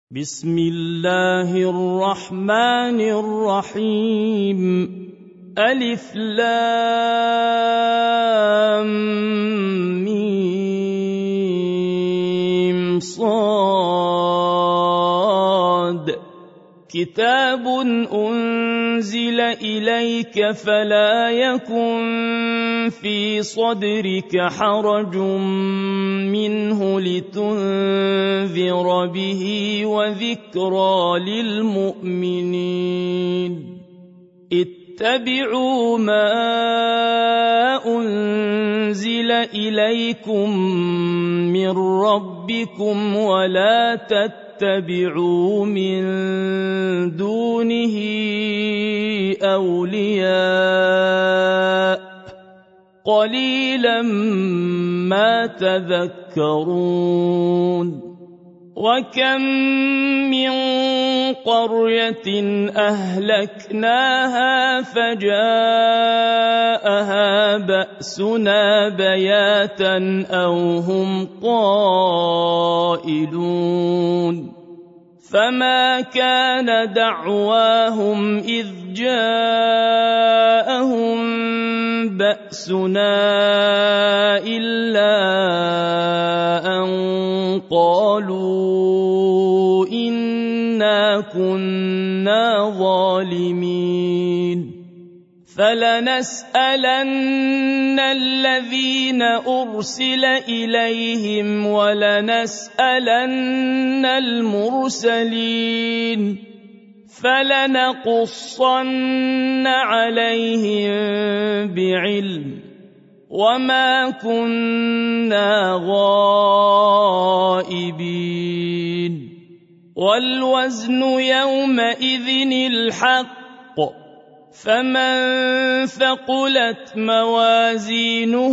بسم الله الرحمن الرحيم ألف لام ميم صاد كتاب أنزل إليك فلا يكن في صدرك حرج منه لتنذر به وذكرى للمؤمنين اتبعوا ما أنزل إليكم من ربكم ولا تتبعوا من دونه أولياء قليلا ما تذكرون وكم من قرية أهلكناها فجاءها بأسنا بياتا أو هم قائلون فما كان دعواهم إذ جاءهم بأسنا إلا أن قالوا إنا كنا ظالمين فلنسألن الذين أرسل إليهم ولنسألن المرسلين فلنقصن عليهم بعلم وما كنا غائبين والوزن يومئذ الحق فمن ثقلت موازينه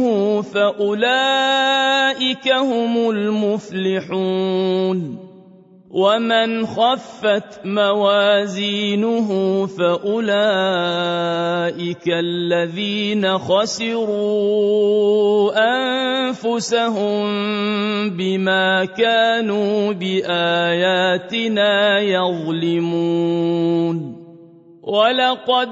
فأولئك هم المفلحون ومن خفت موازينه فأولئك الذين خسروا أنفسهم بما كانوا بآياتنا يظلمون ولقد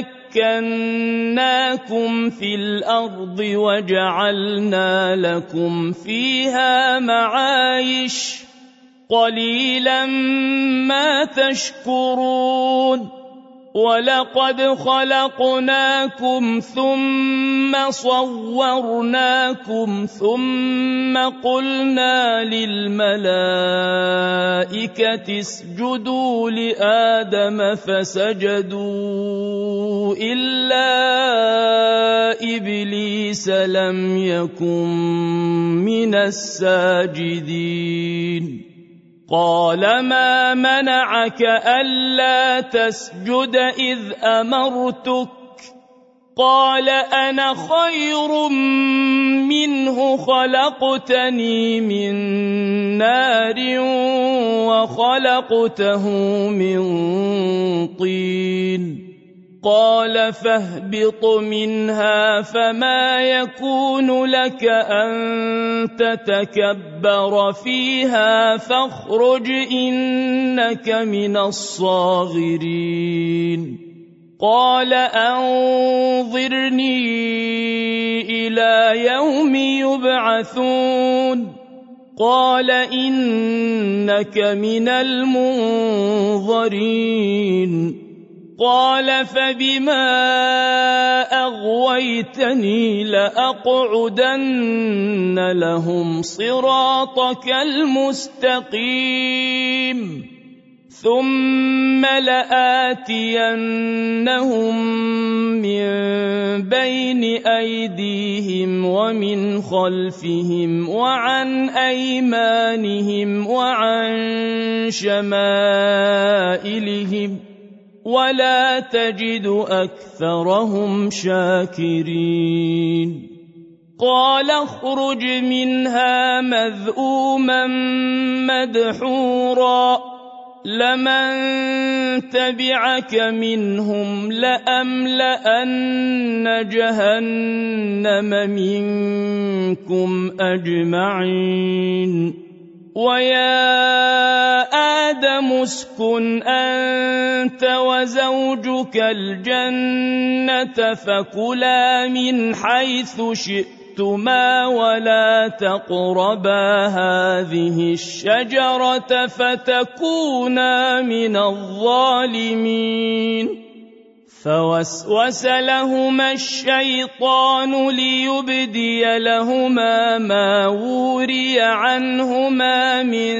مكناكم في الأرض وجعلنا لكم فيها معايش قليلا ما تشكرون ولقد خلقناكم ثم صورناكم ثم قلنا للملائكة اسجدوا لآدم فسجدوا إلا إبليس لم يكن من الساجدين قال ما منعك ألا تسجد إذ أمرتك قال أنا خير منه خلقتني من نار وخلقته من طين قال فاهبط منها فما يكون لك أن تتكبر فيها فاخرج إنك من الصاغرين قال أنظرني إلى يوم يبعثون قال إنك من المنظرين قال فبما أغويتني لأقعدن لهم صراطك المستقيم ثم لآتينهم من بين أيديهم ومن خلفهم وعن أيمانهم وعن شمائلهم ولا تجد أكثرهم شاكرين قال اخرج منها مذءوما مدحورا لمن تبعك منهم لأملأن جهنم منكم أجمعين ويا آدم اسكن أنت وزوجك الجنة فكلا من حيث شئتما ولا تقربا هذه الشجرة فتكونا من الظالمين فوسوس لهما الشيطان ليبدي لهما ما وري عنهما من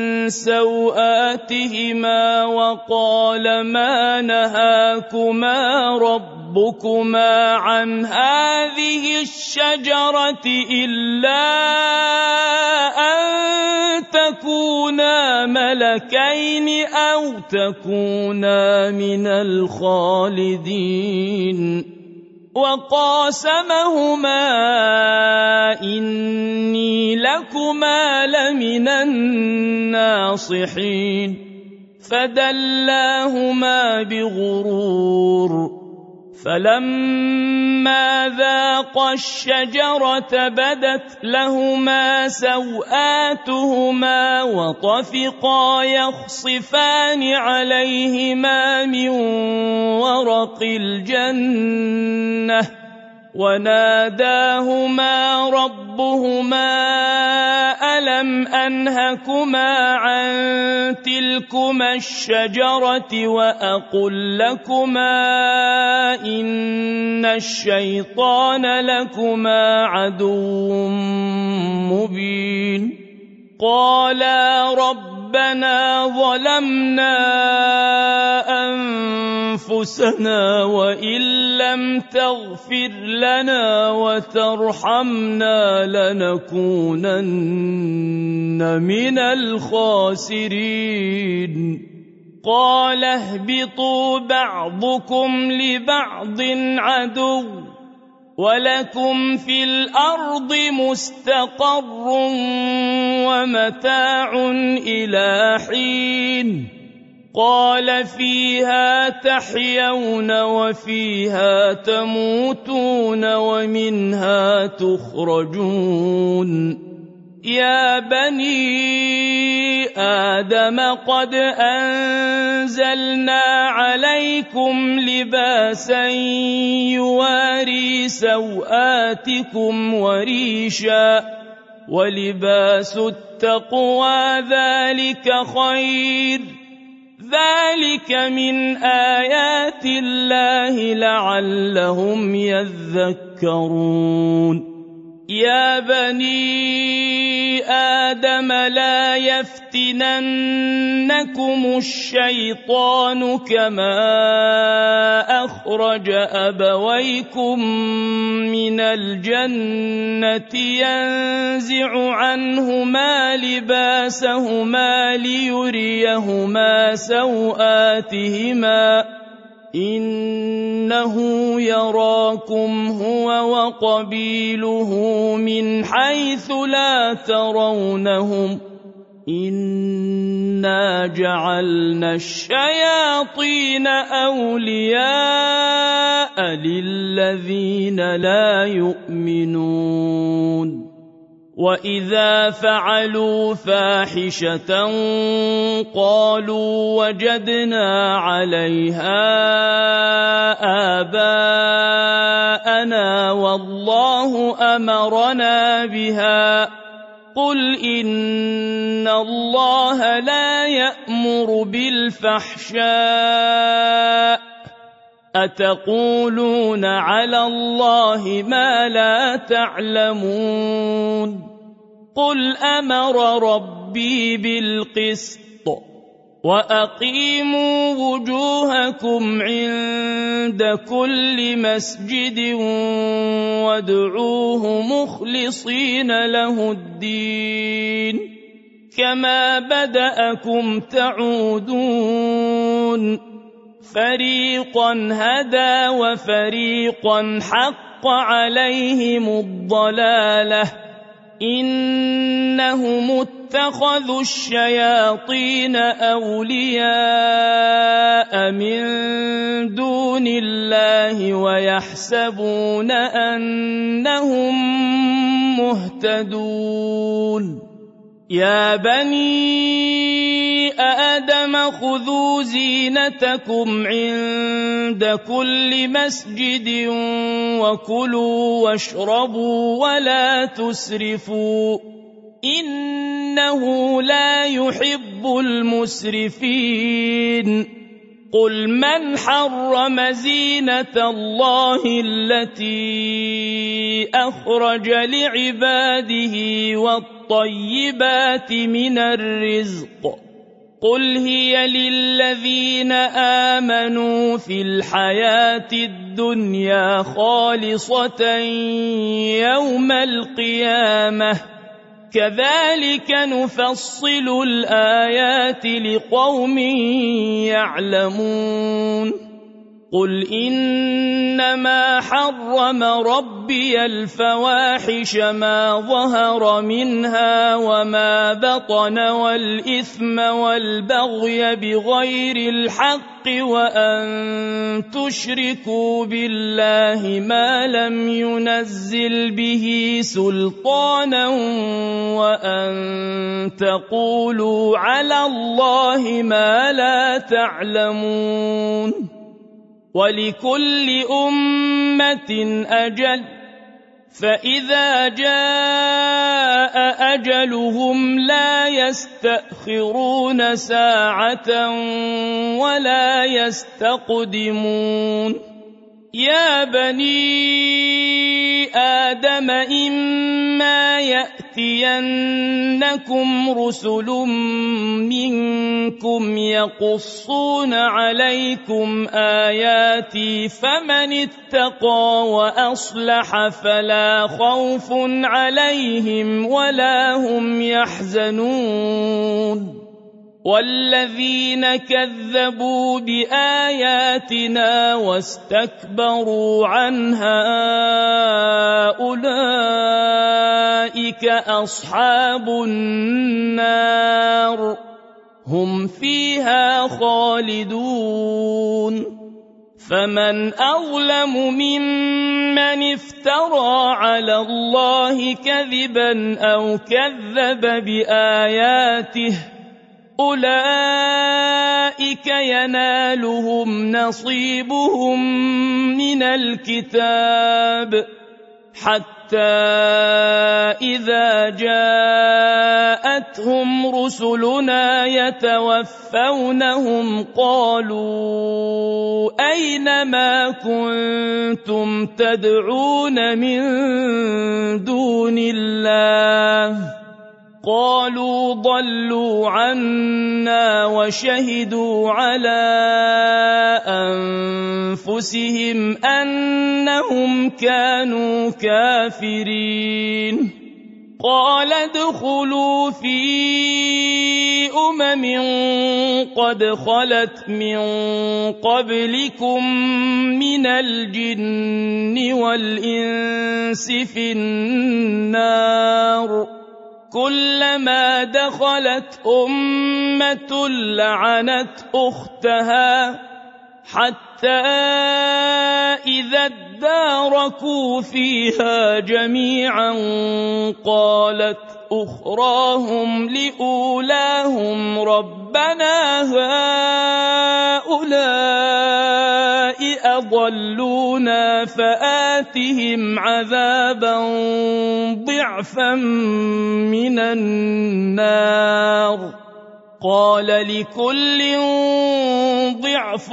سوآتهما وقال ما نهاكما ربكما عن هذه الشجرة إلا أن تكونا ملكين أو تكونا من الخالدين وقاسمهما إني لكما لمن الناصحين فدلاهما بغرور فلما ذاقا الشجرة بدت لهما سوآتهما وطفقا يخصفان عليهما من ورق الجنة وناداهما ربهما ألم أنهكما عن تلكما الشجرة وأقل لكما إن الشيطان لكما عدو مبين قالا ربنا ظلمنا أنفسنا وإن لم تغفر لنا وترحمنا لنكونن من الخاسرين قال اهبطوا بعضكم لبعض عدو ولكم في الأرض مستقر ومتاع إلى حين قال فيها تحيون وفيها تموتون ومنها تخرجون يا بني آدم قد أنزلنا عليكم لباسا يواري سوآتكم وريشا ولباس التقوى ذلك خير ذلك من آيات الله لعلهم يذكرون يا بني آدم لا يفتننكم الشيطان كما أخرج أبويكم من الجنة ينزع عنهما لباسهما ليريهما سوآتهما إنه يراكم هو وقبيله من حيث لا ترونهم إنا جعلنا الشياطين أولياء للذين لا يؤمنون وإذا فعلوا فاحشة قالوا وجدنا عليها آباءنا والله أمرنا بها قل إن الله لا يأمر بالفحشاء أتقولون على الله ما لا تعلمون قل أمر ربي بالقسط وأقيموا وجوهكم عند كل مسجد وادعوه مخلصين له الدين كما بدأكم تعودون فريقا هدى وفريقا حق عليهم الضلالة إنهم اتخذوا الشياطين أولياء من دون الله ويحسبون أنهم مهتدون يا بني آدم خذوا زينتكم عند كل مسجد وكلوا واشربوا ولا تسرفوا إنه لا يحب المسرفين قل من حرم زينة الله التي أخرج لعباده والطيبات من الرزق قل هي للذين آمنوا في الحياة الدنيا خالصة يوم القيامة كذلك نفصل الآيات لقوم يعلمون قل إنما حرم ربي الفواحش ما ظهر منها وما بطن والإثم والبغي بغير الحق وأن تشركوا بالله ما لم ينزل به سلطانا وأن تقولوا على الله ما لا تعلمون ولكل أمة أجل فإذا جاء أجلهم لا يستأخرون ساعة ولا يستقدمون يا بني آدم إما يأتينكم رسل منكم يقصون عليكم آياتي فمن اتقى وأصلح فلا خوف عليهم ولا هم يحزنون والذين كذبوا بآياتنا واستكبروا عنها أولئك أصحاب النار هم فيها خالدون فمن أظلم ممن افترى على الله كذبا أو كذب بآياته أولئك ينالهم نصيبهم من الكتاب حتى إذا جاءتهم رسلنا يتوفونهم قالوا أين ما كنتم تدعون من دون الله قالوا ضلوا عنا وشهدوا على أنفسهم أنهم كانوا كافرين قال ادخلوا في قد خلت من قبلكم من الجن والإنس في النار كلما دخلت أمة لعنت أختها حتى إذا اداركوا فيها جميعا قالت أخراهم لأولاهم ربنا هؤلاء أضلونا فآتهم عذابا ضعفا من النار قال لكل ضعف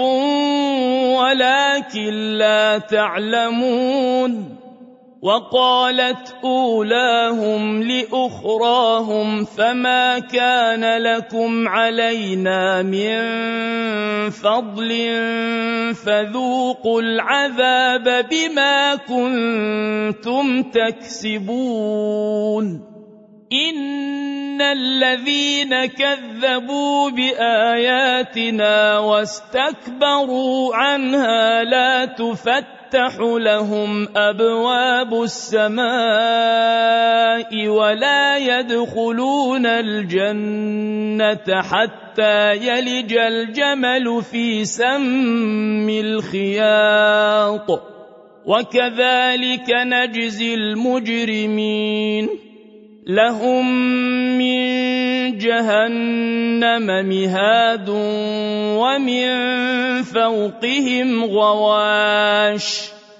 ولكن لا تعلمون وقالت أولاهم لأخراهم فما كان لكم علينا من فضل فذوقوا العذاب بما كنتم تكسبون إن الذين كذبوا بآياتنا واستكبروا عنها لا تفتح لهم أبواب السماء ولا يدخلون الجنة حتى يلج الجمل في سم الخياط وكذلك نجزي المجرمين لهم من جهنم مهاد ومن فوقهم غواش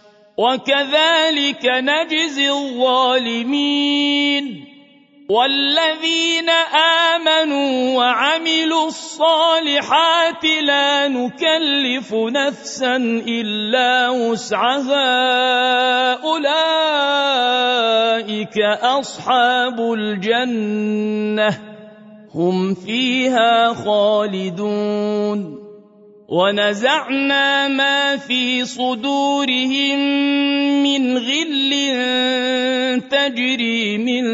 وكذلك نجزي الظالمين والذين آمنوا وعملوا الصالحات لا نكلف نفسا إلا وسعها أولئك أصحاب الجنة هم فيها خالدون ونزعنا ما في صدورهم من غل تجري من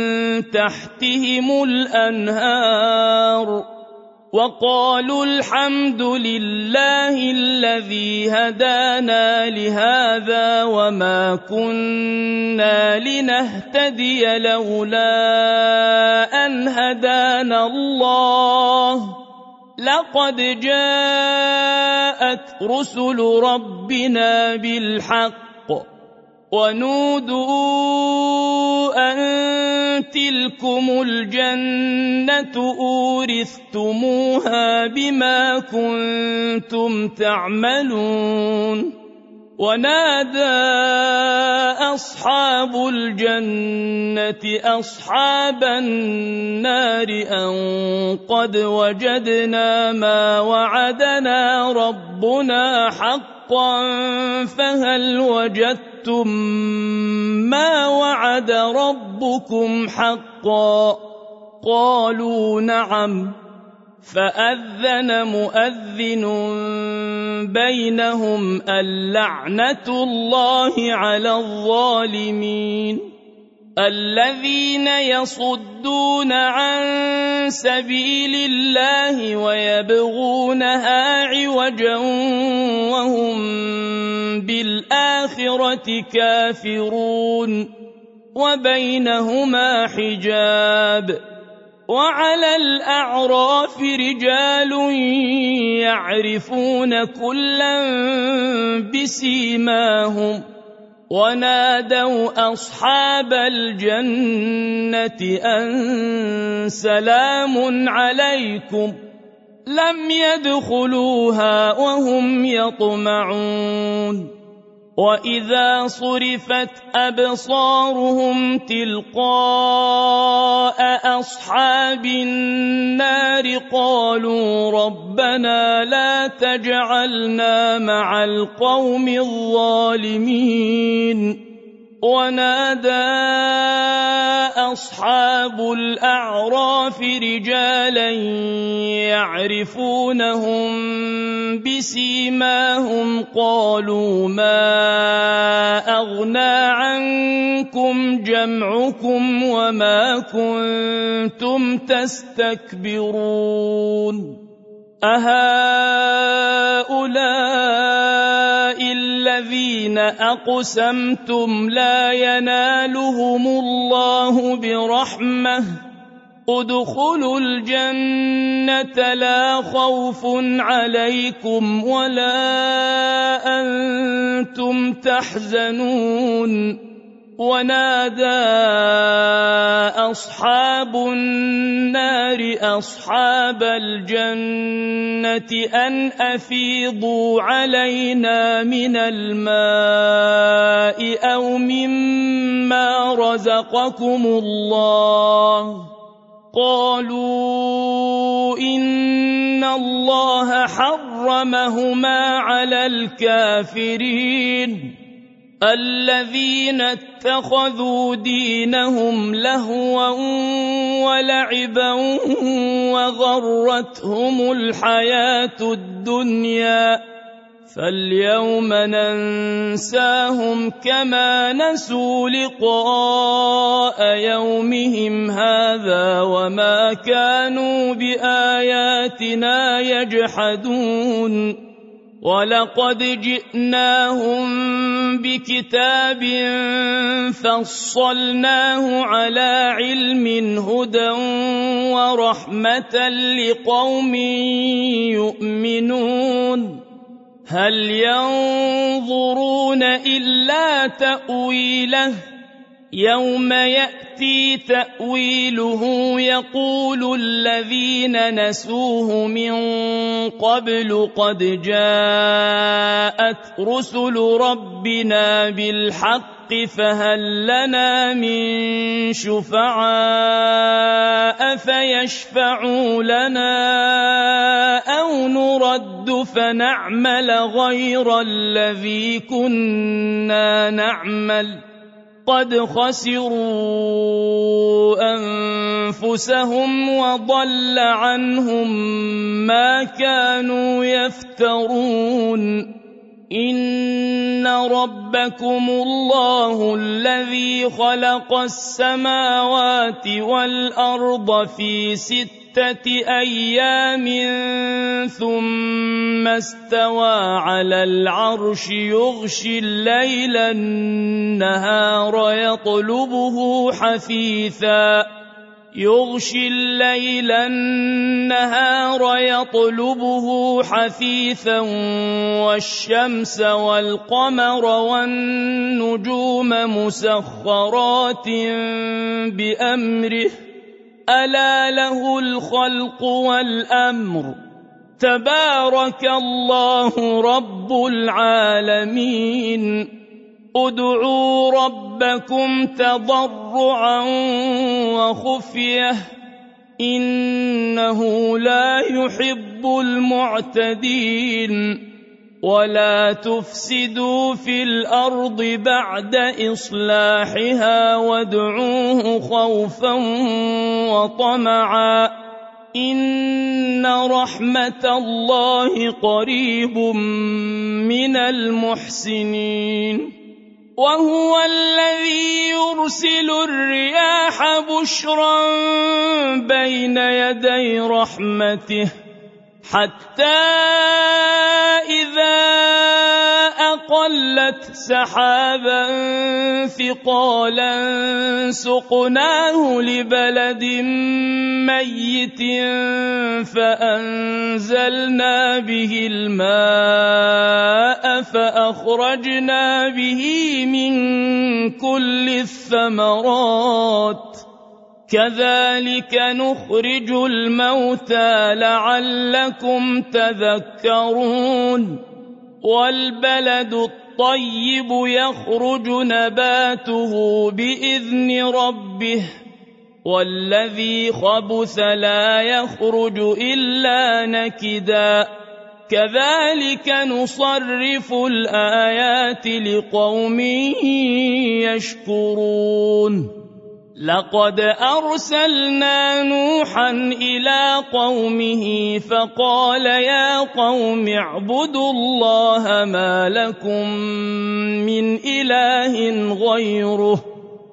تحتهم الأنهار وقالوا الحمد لله الذي هدانا لهذا وما كنا لنهتدي لولا أن هدانا الله لقد جاءت رسل ربنا بالحق ونودوا أن تلكم الجنة أورثتموها بما كنتم تعملون ونادى أصحاب الجنة أصحاب النار أن قد وجدنا ما وعدنا ربنا حقا فهل وجدتم ما وعد ربكم حقا قالوا نعم فأذن مؤذن بينهم اللعنة الله على الظالمين الذين يصدون عن سبيل الله ويبغونها عوجا وهم بالآخرة كافرون وبينهما حجاب وعلى الأعراف رجال يعرفون كلا بسيماهم ونادوا أصحاب الجنة أن سلام عليكم لم يدخلوها وهم يطمعون وإذا صرفت أبصارهم تلقاء أصحاب النار قالوا ربنا لا تجعلنا مع القوم الظالمين ونادى أصحاب الأعراف رجالا يعرفونهم بسيماهم قالوا ما أغنى عنكم جمعكم وما كنتم تستكبرون أهؤلاء الذين أقسمتم لا ينالهم الله برحمة ادخلوا الجنة لا خوف عليكم ولا أنتم تحزنون ونادى أصحاب النار أصحاب الجنة أن أفيضوا علينا من الماء أو مما رزقكم الله قالوا إن الله حرمهما على الكافرين الذين اتخذوا دينهم لهوا ولعبا وغرتهم الحياة الدنيا فاليوم ننساهم كما نسوا لقاء يومهم هذا وما كانوا بآياتنا يجحدون ولقد جئناهم بكتاب فصلناه على علم هدى ورحمة لقوم يؤمنون هل ينظرون إلا تأويله يوم يأتي يأتي تأويله يقول الذين نسوه من قبل قد جاءت رسل ربنا بالحق فهل لنا من شفعاء فيشفعوا لنا أو نرد فنعمل غير الذي كنا نعمل قد خسروا أنفسهم وضل عنهم ما كانوا يفترون إن ربكم الله الذي خلق السماوات والأرض في 6 أيام ثم استوى على العرش يغشي الليل النهار يطلبه حثيثا والشمس والقمر والنجوم مسخرات بأمره ألا له الخلق والأمر تبارك الله رب العالمين ادعوا ربكم تضرعا وخفية إنه لا يحب المعتدين ولا تفسدوا في الأرض بعد إصلاحها وادعوه خوفا وطمعا إن رحمة الله قريب من المحسنين وهو الذي يرسل الرياح بشرا بين يدي رحمته حتى إذا أقلت سحابا ثقالا سقناه لبلد ميت فأنزلنا به الماء فأخرجنا به من كل الثمرات كذلك نخرج الموتى لعلكم تذكرون والبلد الطيب يخرج نباته بإذن ربه والذي خبث لا يخرج إلا نكدا كذلك نصرف الآيات لقوم يشكرون لقد أرسلنا نوحا إلى قومه فقال يا قوم اعبدوا الله ما لكم من إله غيره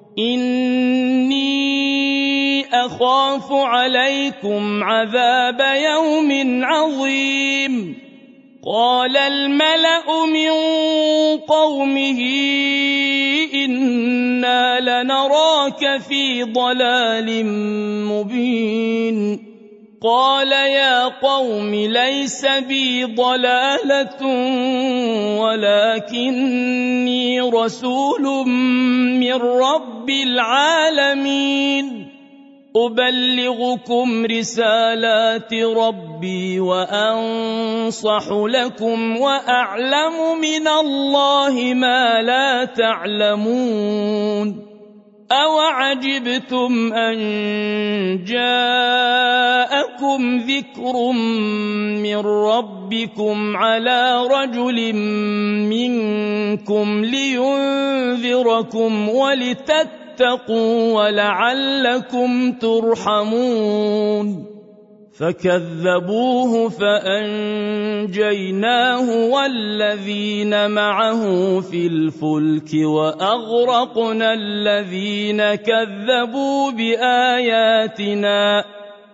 إني أخاف عليكم عذاب يوم عظيم قال الملأ من قومه إنا لنراك في ضلال مبين قال يا قوم ليس بي ضلالة ولكني رسول من رب العالمين أبلغكم رسالات ربي وأنصح لكم وأعلم من الله ما لا تعلمون أوعجبتم أن جاءكم ذكر من ربكم على رجل منكم لينذركم ولتتقوا ولعلكم ترحمون فكذبوه فأنجيناه والذين معه في الفلك وأغرقنا الذين كذبوا بآياتنا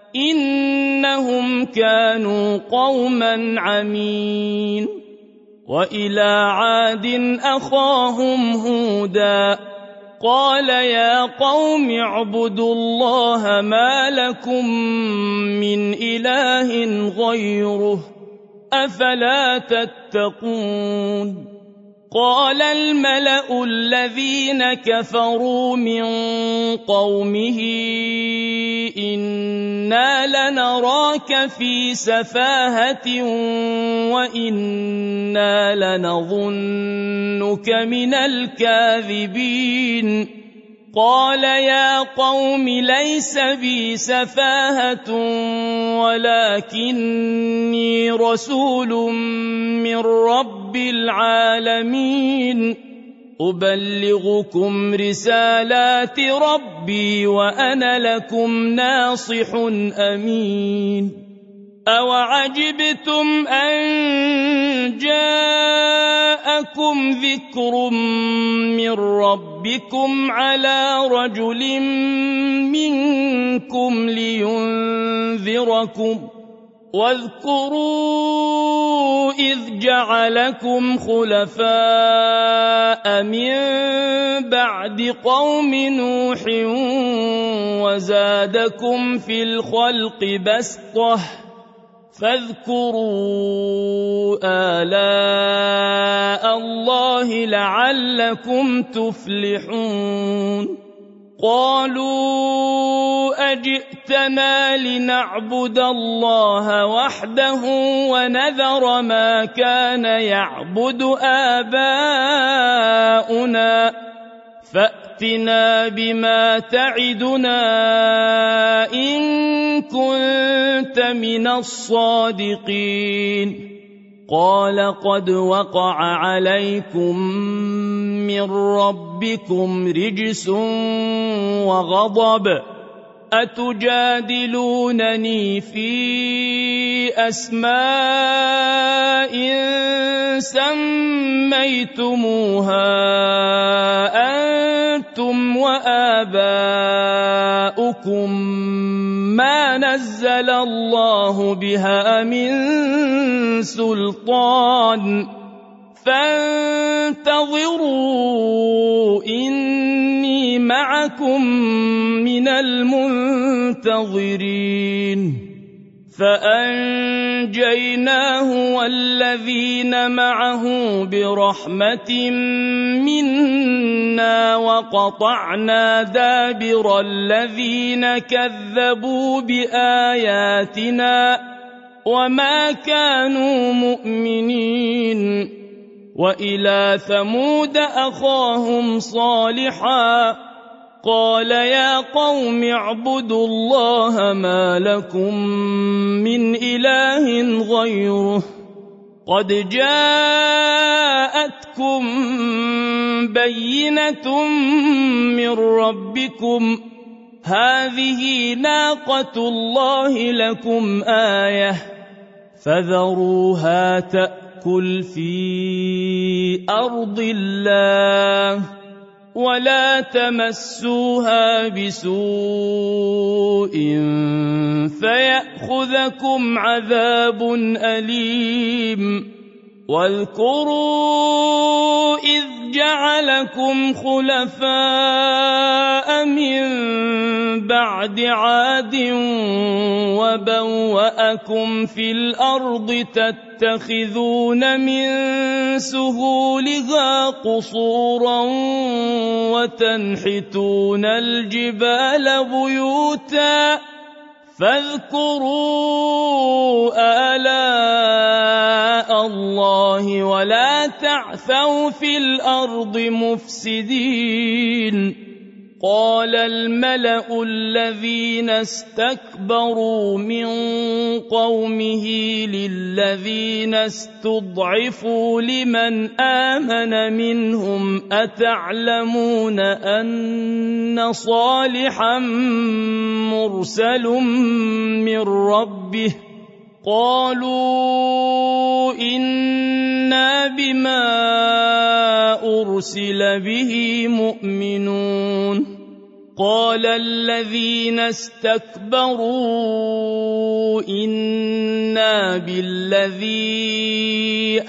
إنهم كانوا قوما عمين وإلى عاد أخاهم هودا قال يا قوم اعبدوا الله ما لكم من إله غيره أفلا تتقون قال الملأ الذين كفروا من قومه إنا لنراك في سفاهة وإنا لنظنك من الكاذبين قال يا قوم ليس بي سفاهة ولكني رسول من رب العالمين أبلغكم رسالات ربي وأنا لكم ناصح أمين أوعجبتم أن جاءكم ذكر من ربكم على رجل منكم لينذركم واذكروا إذ جعلكم خلفاء من بعد قوم نوح وزادكم في الخلق بسطة فاذكروا آلاء الله لعلكم تفلحون قالوا أجئتنا لنعبد الله وحده ونذر ما كان يعبد آباؤنا فأتنا بما تعدنا إن كنت من الصادقين قال قد وقع عليكم من ربكم رجس وغضب أتجادلونني في أسماء سميتموها أنتم وآباؤكم ما نزل الله بها من سلطان فانتظروا إني معكم من المنتظرين فأنجيناه والذين معه برحمة منا وقطعنا دابر الذين كذبوا بآياتنا وما كانوا مؤمنين وإلى ثمود أخاهم صالحا قال يا قوم اعبدوا الله ما لكم من إله غيره قد جاءتكم بينة من ربكم هذه ناقة الله لكم آية فذروها تأكل في أرض الله ولا تمسوها بسوء فيأخذكم عذاب أليم واذكروا إذ جعلكم خلفاء من بعد عاد وبوأكم في الأرض تتخذون من سهولها قصورا وتنحتون الجبال بيوتا فاذكروا آلاء الله ولا تعثوا في الأرض مفسدين قال الملأ الذين استكبروا من قومه للذين استضعفوا لمن آمن منهم أتعلمون أن صالحا مرسل من ربه قالوا إنا بما أرسل به مؤمنون قال الذين استكبروا إنا بالذي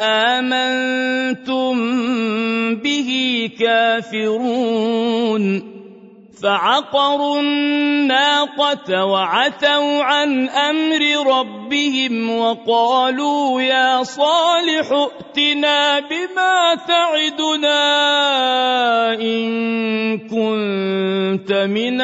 آمنتم به كافرون فعقروا الناقة وعتوا عن أمر ربهم وقالوا يا صالح ائتنا بما تعدنا إن كنت من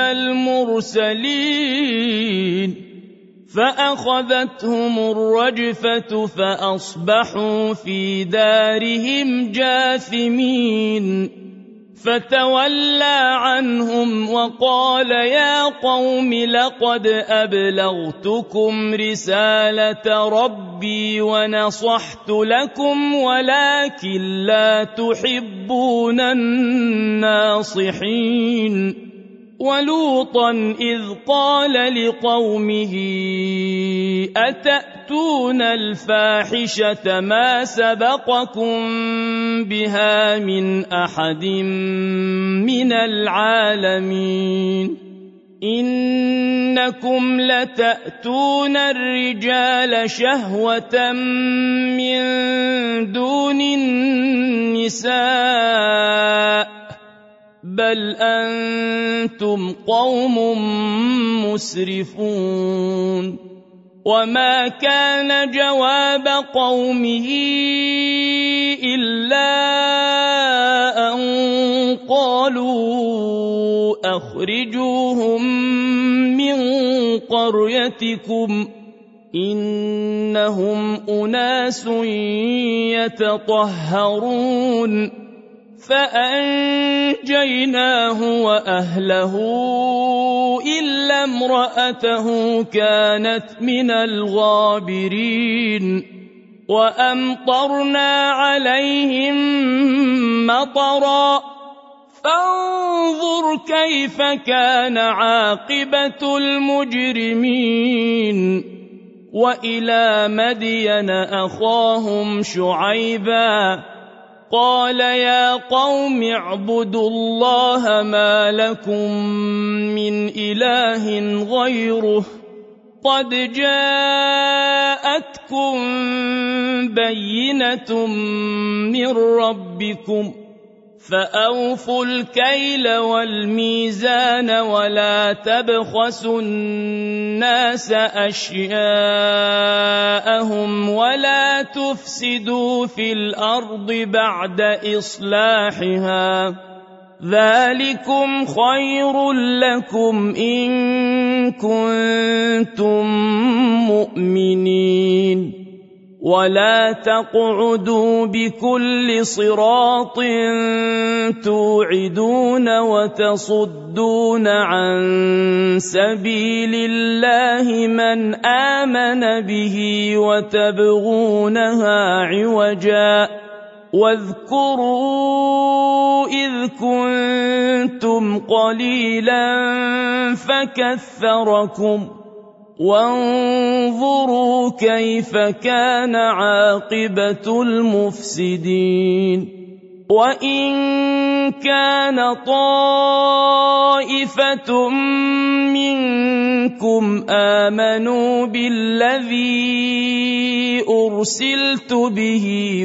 المرسلين فأخذتهم الرجفة فأصبحوا في دارهم جاثمين فتولى عنهم وقال يا قوم لقد أبلغتكم رسالة ربي ونصحت لكم ولكن لا تحبون الناصحين ولوطا إذ قال لقومه أتأتون الفاحشة ما سبقكم بها من أحد من العالمين إنكم لتأتون الرجال شهوة من دون النساء بل أنتم قوم مسرفون وما كان جواب قومه إلا أن قالوا أخرجوهم من قريتكم إنهم أناس يتطهرون فأنجيناه وأهله إلا امرأته كانت من الغابرين وأمطرنا عليهم مطرا فانظر كيف كان عاقبة المجرمين وإلى مدين أخاهم شعيبا قال يا قوم اعبدوا الله ما لكم من إله غيره قد جاءتكم بينة من ربكم فأوفوا الكيل والميزان ولا تبخسوا الناس أشياءهم ولا تفسدوا في الأرض بعد إصلاحها ذلكم خير لكم إن كنتم مؤمنين ولا تقعدوا بكل صراط توعدون وتصدون عن سبيل الله من آمن به وتبغونها عوجا واذكروا إذ كنتم قليلا فكثركم وانظروا كيف كان عاقبة المفسدين وإن كان طائفة منكم آمنوا بالذي أرسلت به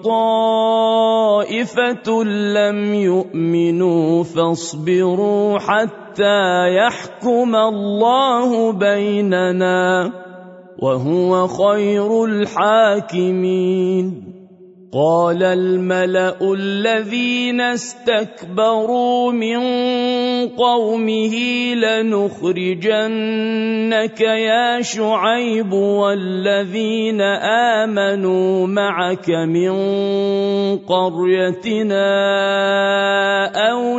وطائفة لم يؤمنوا فاصبروا حتى يحكم الله بيننا وهو خير الحاكمين قال الملأ الذين استكبروا من قومه لنخرجنك يا شعيب والذين آمنوا معك من قريتنا أو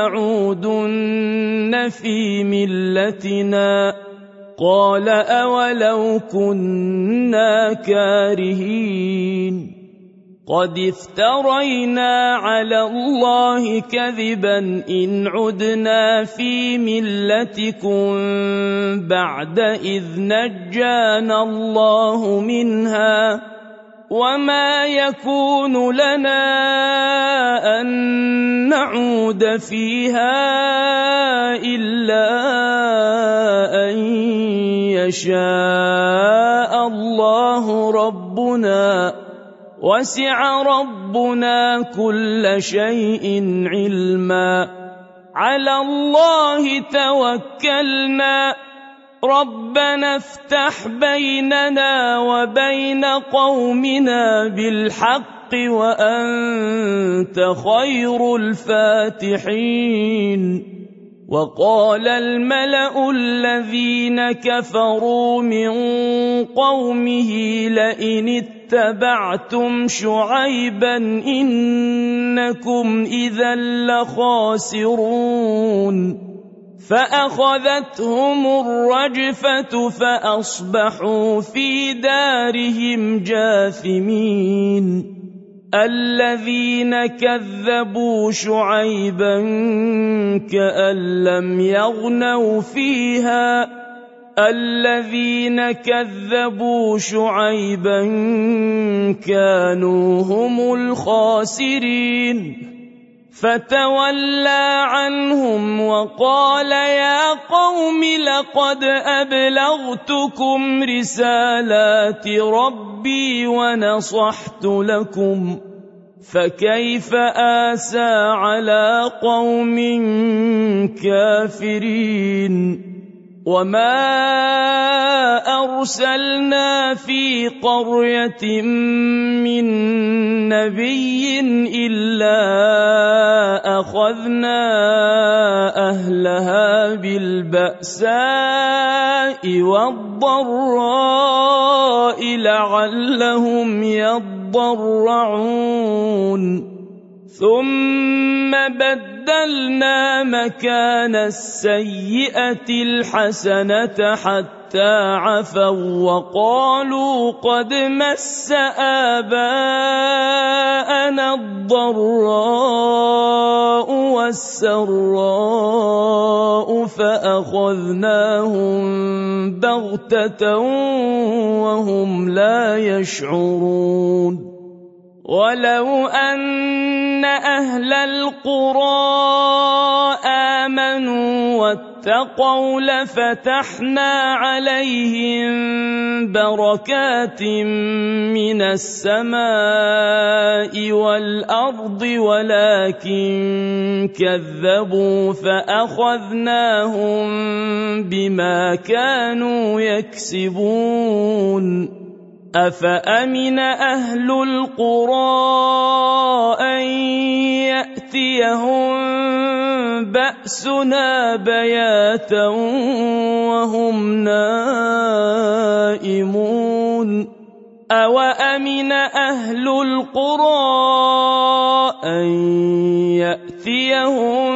لتعودن في ملتنا قال أولو كنا كارهين قد افترينا على الله كذبا إن عدنا في ملتكم بعد إذ نجانا الله منها وما يكون لنا أن نعود فيها إلا أن يشاء الله ربنا وسع ربنا كل شيء علما على الله توكلنا ربنا افتح بيننا وبين قومنا بالحق وأنت خير الفاتحين. وقال الملأ الذين كفروا من قومه لئن اتبعتم شعيبا إنكم إذا لخاسرون فأخذتهم الرجفة فأصبحوا في دارهم جاثمين. الذين كذبوا شعيبا كأن لم يغنوا فيها الذين كذبوا شعيبا كانوا هم الخاسرين. فتولى عنهم وقال يا قوم لقد أبلغتكم رسالات ربي ونصحت لكم فكيف آسى على قوم كافرين. وما أرسلنا في قرية من نبي إلا أخذنا أهلها بالبأساء والضراء لعلهم يضرعون ثم بدلنا مكان السيئة الحسنة حتى عفوا وقالوا قد مس آباءنا الضراء والسراء فأخذناهم بغتة وهم لا يشعرون. ولو أن أهل القرى آمنوا واتقوا لفتحنا عليهم بركات من السماء والأرض ولكن كذبوا فأخذناهم بما كانوا يكسبون. أفأمن أهل القرى أن يأتيهم بأسنا بياتا وهم نائمون أوأمن أهل القرى أن يأتيهم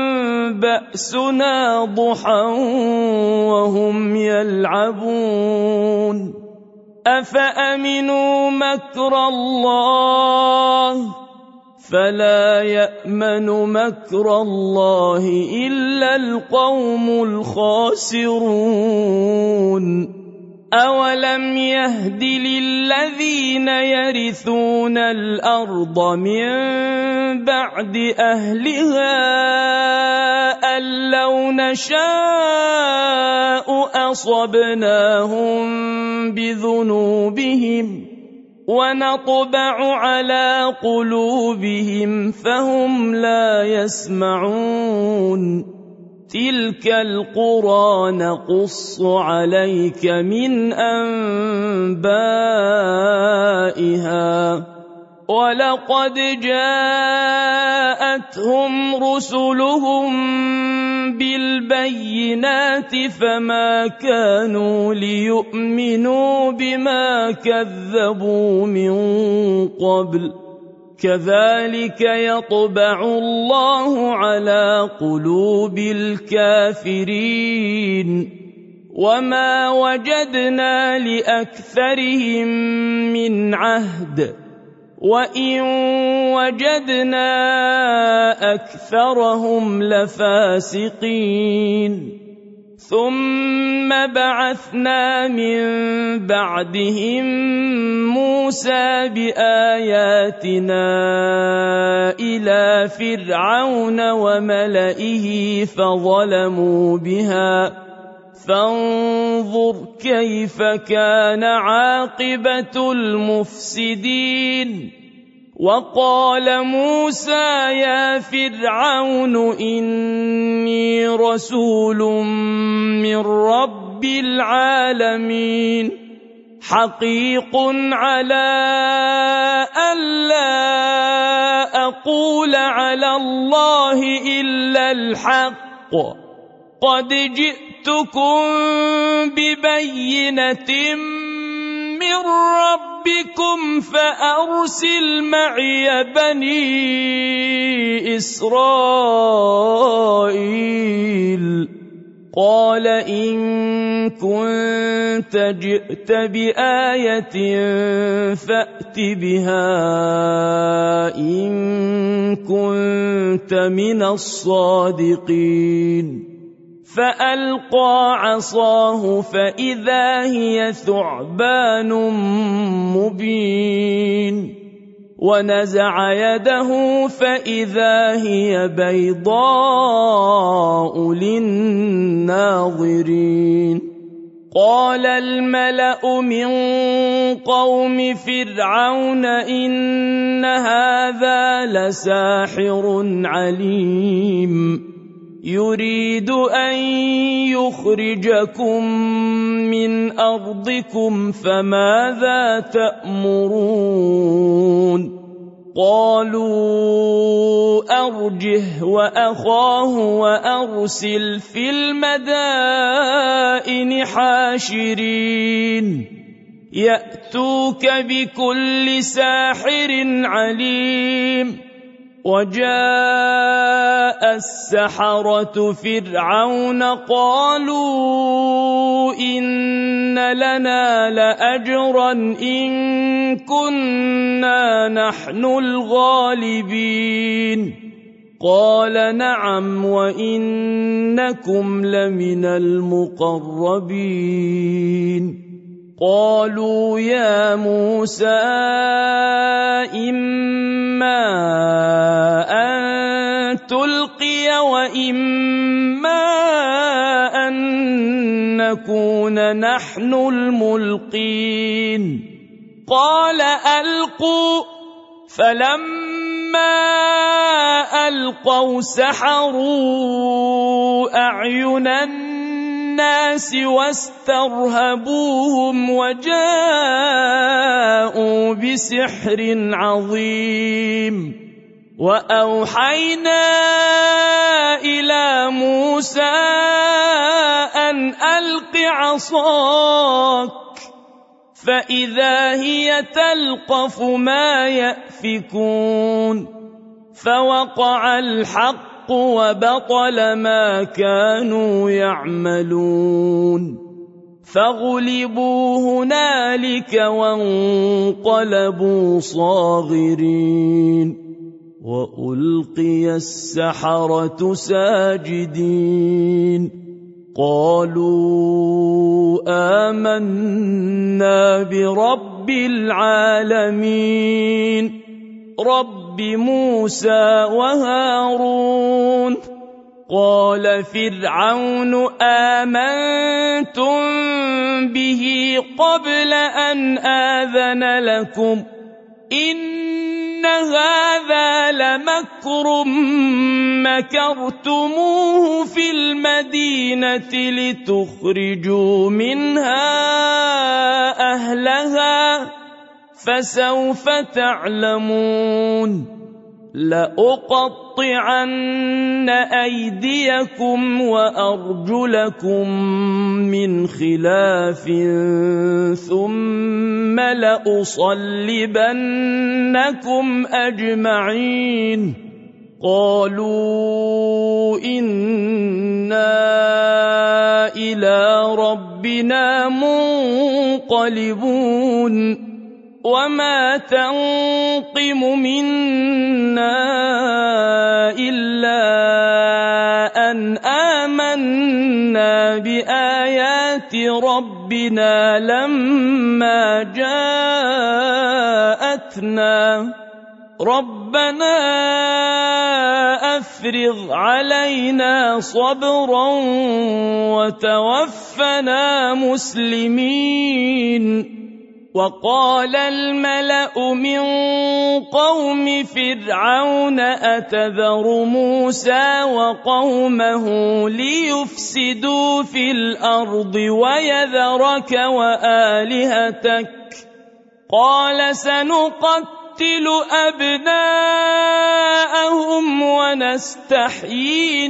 بأسنا ضحى وهم يلعبون أفأمنوا مكر الله فلا يأمن مكر الله إلا القوم الخاسرون. أولم يهد للذين يرثون الأرض من بعد أهلها أن لو نشاء أصبناهم بذنوبهم ونطبع على قلوبهم فهم لا يسمعون. تلك القرى نقص عليك من أنبائها ولقد جاءتهم رسلهم بالبينات فما كانوا ليؤمنوا بما كذبوا من قبل كذلك يطبع الله على قلوب الكافرين. وما وجدنا لأكثرهم من عهد وإن وجدنا أكثرهم لفاسقين. ثم بعثنا من بعدهم موسى بآياتنا إلى فرعون وملئه فظلموا بها فانظر كيف كان عاقبة المفسدين. وقال موسى يا فرعون إني رسول من رب العالمين حقيق على ألا أقول على الله إلا الحق قد جئتكم ببينة من ربكم فأرسل معي بني إسرائيل قال إن كنت جئت بآية فأت بها إن كنت من الصادقين فألقى عصاه فإذا هي ثعبان مبين ونزع يده فإذا هي بيضاء للناظرين قال الملأ من قوم فرعون إن هذا لساحر عليم يريد أن يخرجكم من أرضكم فماذا تأمرون قالوا أرجه وأخاه وأرسل في المدائن حاشرين يأتوك بكل ساحر عليم وجاء السحرة فرعون قالوا إن لنا لأجرا إن كنا نحن الغالبين قال نعم وإنكم لمن المقربين قالوا يا موسى إما أن تلقي وإما أن نكون نحن الملقين قال ألقوا فلما ألقوا سحروا أعين الناس واسترهبوهم وجاءوا بسحر عظيم وأوحينا إلى موسى أن ألق عصاك فإذا هي تلقف ما يأفكون فوقع الحق وبطل ما كانوا يعملون فغلبوا هنالك وانقلبوا صاغرين وألقي السحرة ساجدين قالوا آمنا برب العالمين رب موسى وهارون قال فرعون آمنتم به قبل أن آذن لكم إن هذا لمكر مكرتموه في المدينة لتخرجوا منها أهلها فسوف تعلمون لأقطعن أيديكم وأرجلكم من خلاف ثم لأصلبنكم أجمعين قالوا إنا إلى ربنا منقلبون وما تنقم منا إلا أن آمنا بآيات ربنا لما جاءتنا ربنا أفرغ علينا صبرا وتوفنا مسلمين وقال الملأ من قوم فرعون أتذر موسى وقومه ليفسدوا في الأرض ويذرك وآلهتك قال سنقتل أبناءهم ونستحيي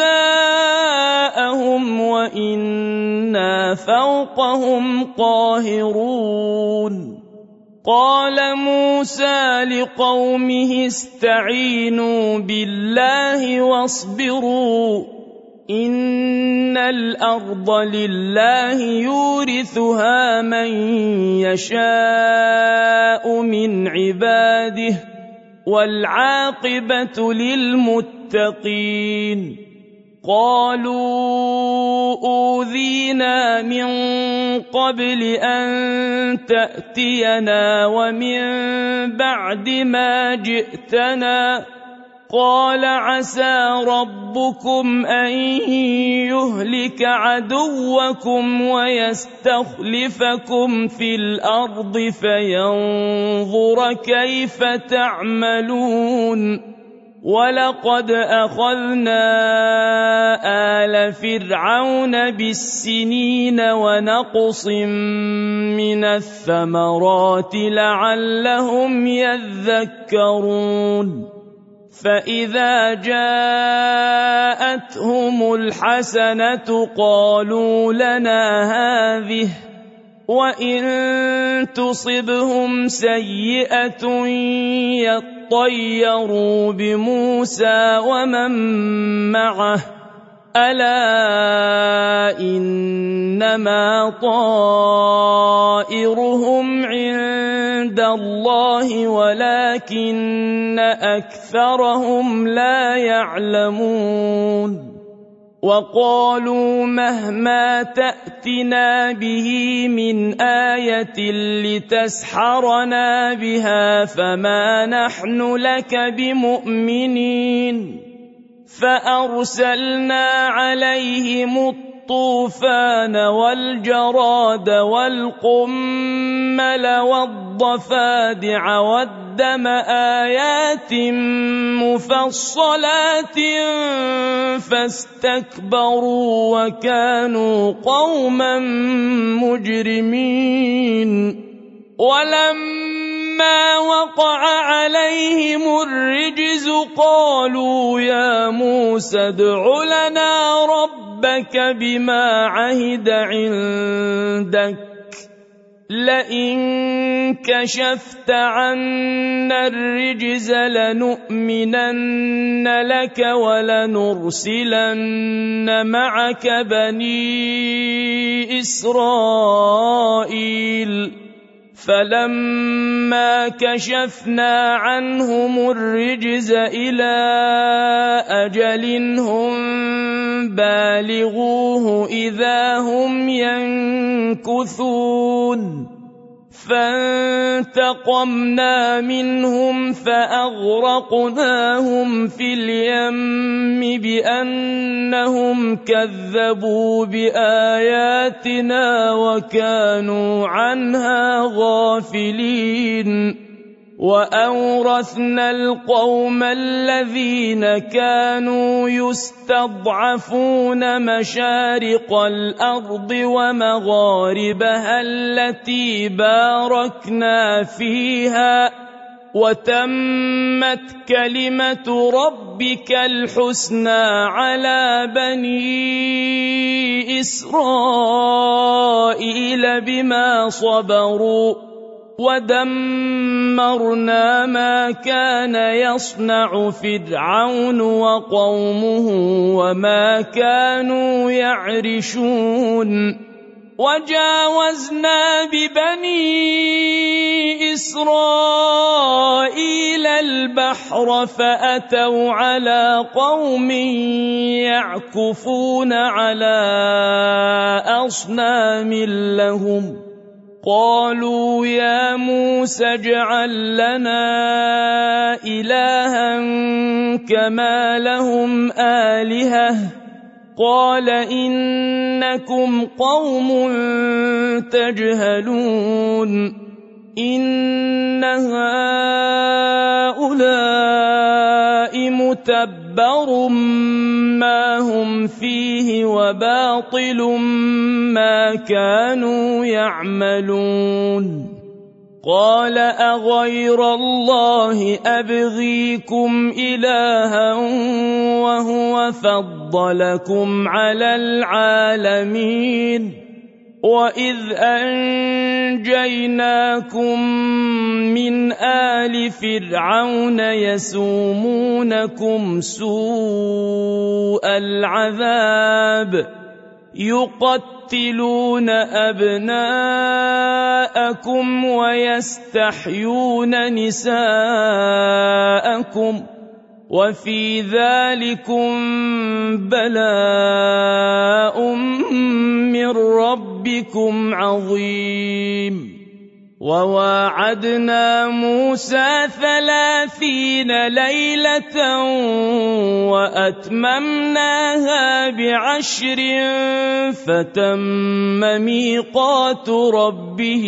نساءهم وإنا فوقهم قاهرون قال موسى لقومه استعينوا بالله واصبروا إن الأرض لله يورثها من يشاء من عباده والعاقبة للمتقين قالوا أوذينا من قبل أن تأتينا ومن بعد ما جئتنا قال عسى ربكم أن يهلك عدوكم ويستخلفكم في الأرض فينظر كيف تعملون ولقد أخذنا آل فرعون بالسنين ونقص من الثمرات لعلهم يذكرون فإذا جاءتهم الحسنة قالوا لنا هذه وإن تصبهم سيئة يطيروا بموسى ومن معه ألا إنما طائرهم عند الله ولكن أكثرهم لا يعلمون وقالوا مهما تأتنا به من آية لتسحرنا بها فما نحن لك بمؤمنين فأرسلنا عليهم الطوفان والجراد والقمل والضفادع والدم آيات مفصلات فاستكبروا وكانوا قوما مجرمين ولما وقع عليهم الرجز قالوا يا موسى ادع لنا ربك بما عهد عندك لئن كشفت عنا الرجز لنؤمنن لك ولنرسلن معك بني إسرائيل فلما كشفنا عنهم الرجز إلى أجل هم بالغوه إذا هم ينكثون فانتقمنا منهم فأغرقناهم في اليم بأنهم كذبوا بآياتنا وكانوا عنها غافلين وأورثنا القوم الذين كانوا يستضعفون مشارق الأرض ومغاربها التي باركنا فيها وتمت كلمة ربك الحسنى على بني إسرائيل بما صبروا ودمرنا ما كان يصنع فرعون وقومه وما كانوا يعرشون وجاوزنا ببني إسرائيل البحر فأتوا على قوم يعكفون على أصنام لهم قالوا يا موسى اجعل لنا إلها كما لهم آلهة قال إنكم قوم تجهلون إن هؤلاء متبر ما هم فيه وباطل ما كانوا يعملون قال أغير الله أبغيكم إلها وهو فضلكم على العالمين وإذ أنجيناكم من آل فرعون يسومونكم سوء العذاب يقتلون أبناءكم ويستحيون نساءكم وفي ذلكم بلاء من ربكم عظيم وواعدنا موسى 30 ليلة وأتممناها ب10 فتم ميقات ربه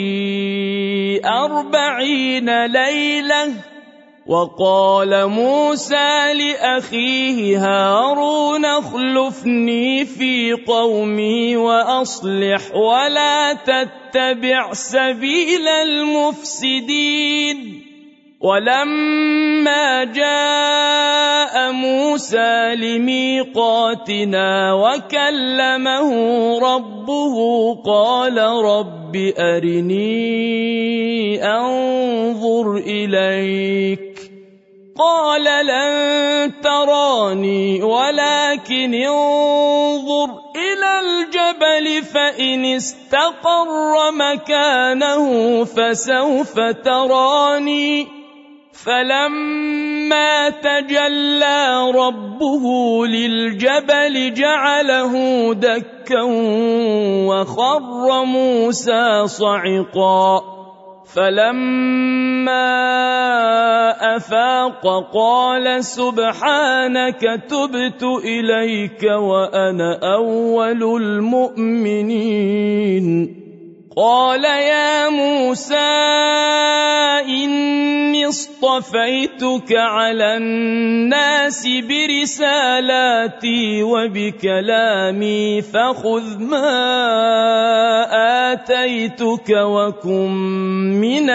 40 ليلة وقال موسى لأخيه هارون اخلفني في قومي وأصلح ولا تتبع سبيل المفسدين ولما جاء موسى لميقاتنا وكلمه ربه قال رب أرني أنظر إليك قال لن تراني ولكن انظر إلى الجبل فإن استقر مكانه فسوف تراني فلما تجلى ربه للجبل جعله دكا وخر موسى صعقا فلما أفاق قال سبحانك تبت إليك وأنا أول المؤمنين قال يا موسى إني اصطفيتك على الناس برسالاتي وبكلامي فخذ ما آتيتك وكن من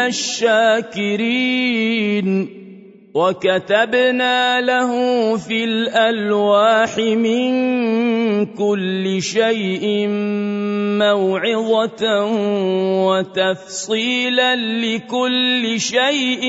الشاكرين وكتبنا له في الألواح من كل شيء موعظة وتفصيلا لكل شيء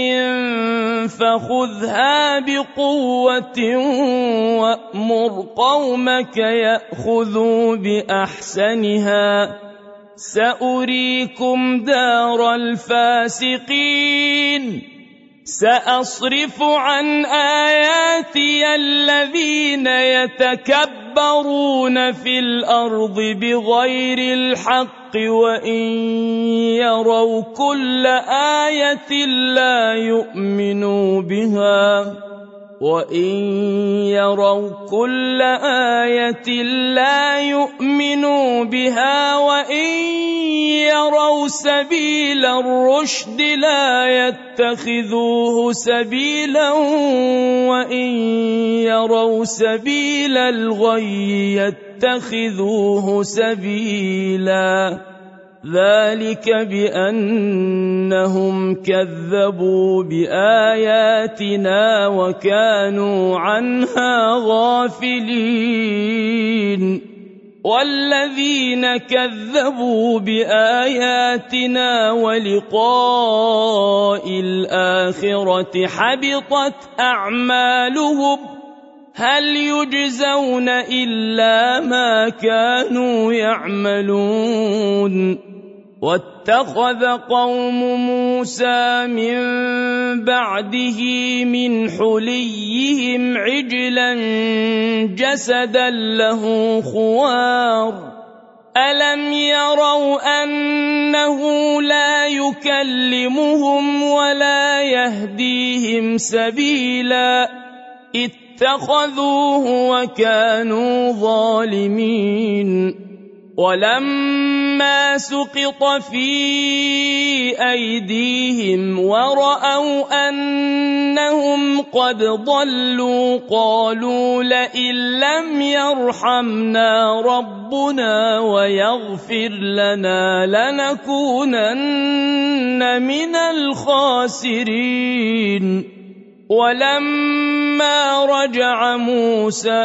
فخذها بقوة وأمر قومك يأخذوا بأحسنها سأريكم دار الفاسقين سأصرف عن آياتي الذين يتكبرون في الأرض بغير الحق وإن يروا كل آية لا يؤمنوا بها وإن يروا كل آية لا يؤمنوا بها وإن يروا سبيل الرشد لا يتخذوه سبيلا وإن يروا سبيل الغي يتخذوه سبيلا ذلك بأنهم كذبوا بآياتنا وكانوا عنها غافلين والذين كذبوا بآياتنا ولقاء الآخرة حبطت أعمالهم هل يجزون إلا ما كانوا يعملون واتخذ قوم موسى من بعده من حليهم عجلا جسدا له خوار ألم يروا أنه لا يكلمهم ولا يهديهم سبيلا اتخذوه وكانوا ظالمين ولما سقط في أيديهم ورأوا أنهم قد ضلوا قالوا لئن لم يرحمنا ربنا ويغفر لنا لنكونن من الخاسرين. ولما رجع موسى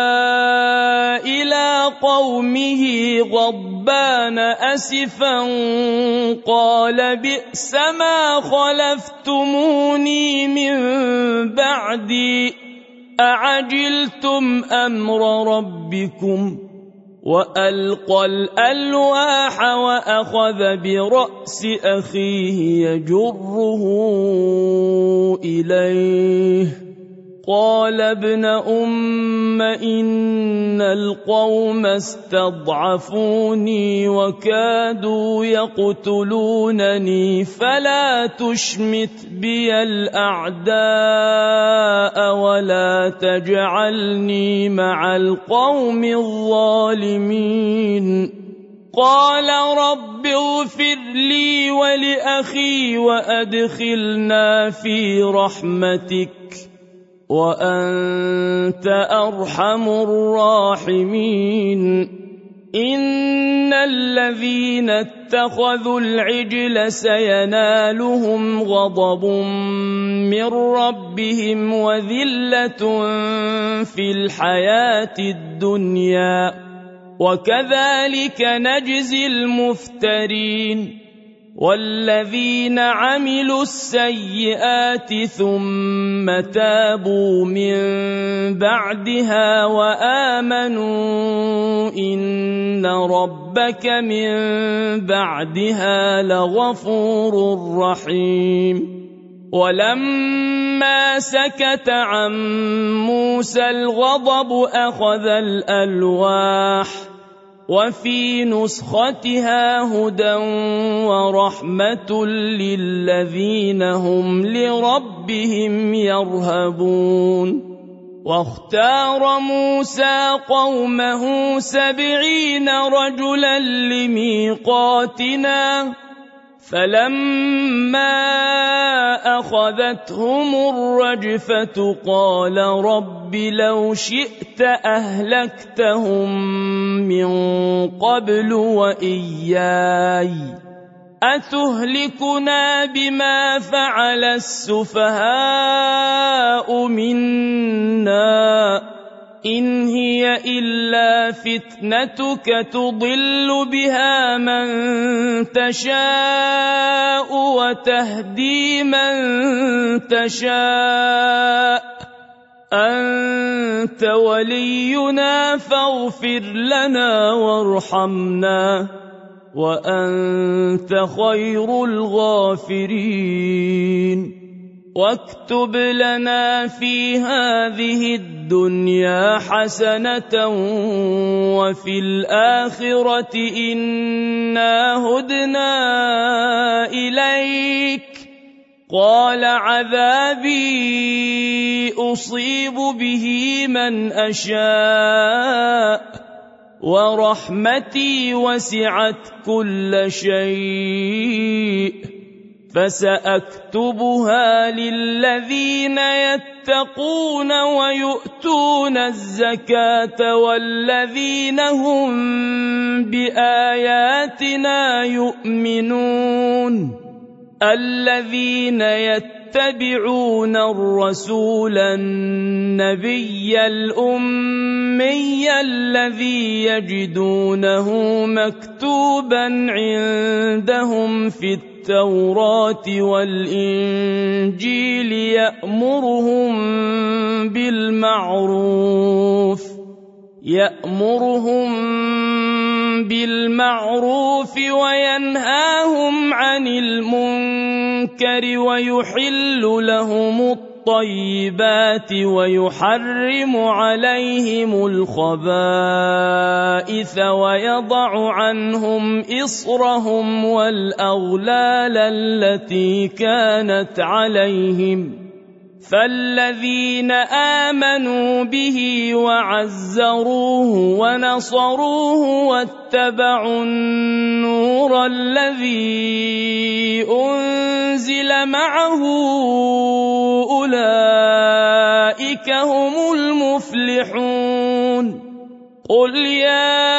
إلى قومه غضبان أسفا قال بئس ما خلفتموني من بعدي أعجلتم أمر ربكم. وألقى الألواح وأخذ برأس أخيه يجره إليه قال ابن أم إن القوم استضعفوني وكادوا يقتلونني فلا تشمت بي الأعداء ولا تجعلني مع القوم الظالمين. قال رب اغفر لي ولأخي وأدخلنا في رحمتك وأنت أرحم الراحمين. إن الذين اتخذوا العجل سينالهم غضب من ربهم وذلة في الحياة الدنيا وكذلك نجزي المفترين. والذين عملوا السيئات ثم تابوا من بعدها وآمنوا إن ربك من بعدها لغفور رحيم. ولما سكت عن موسى الغضب أخذ الألواح وفي نسختها هدى ورحمة للذين هم لربهم يرهبون. واختار موسى قومه 70 رجلا لميقاتنا فلما أخذتهم الرجفة قال رب لو شئت أهلكتهم من قبل وإياي أتهلكنا بما فعل السفهاء منا إن هي إلا فتنتك تضل بها من تشاء وتهدي من تشاء أنت ولينا فاغفر لنا وارحمنا وأنت خير الغافرين. واكتب لنا في هذه الدنيا حسنة وفي الآخرة إنا هدنا إليك قال عذابي أصيب به من أشاء ورحمتي وسعت كل شيء فسأكتبها للذين يتقون ويؤتون الزكاة والذين هم بآياتنا يؤمنون. الذين يتبعون الرسول النبي الأمي الذي يجدونه مكتوبا عندهم في التوراة والإنجيل يأمرهم بالمعروف وينهاهم عن المنكر ويحل لهم الطيبات ويحرم عليهم الخبائث ويضع عنهم إصرهم والأغلال التي كانت عليهم فالذين آمنوا به وعزروه ونصروه واتبعوا النور الذي أنزل معه أولئك هم المفلحون قل يا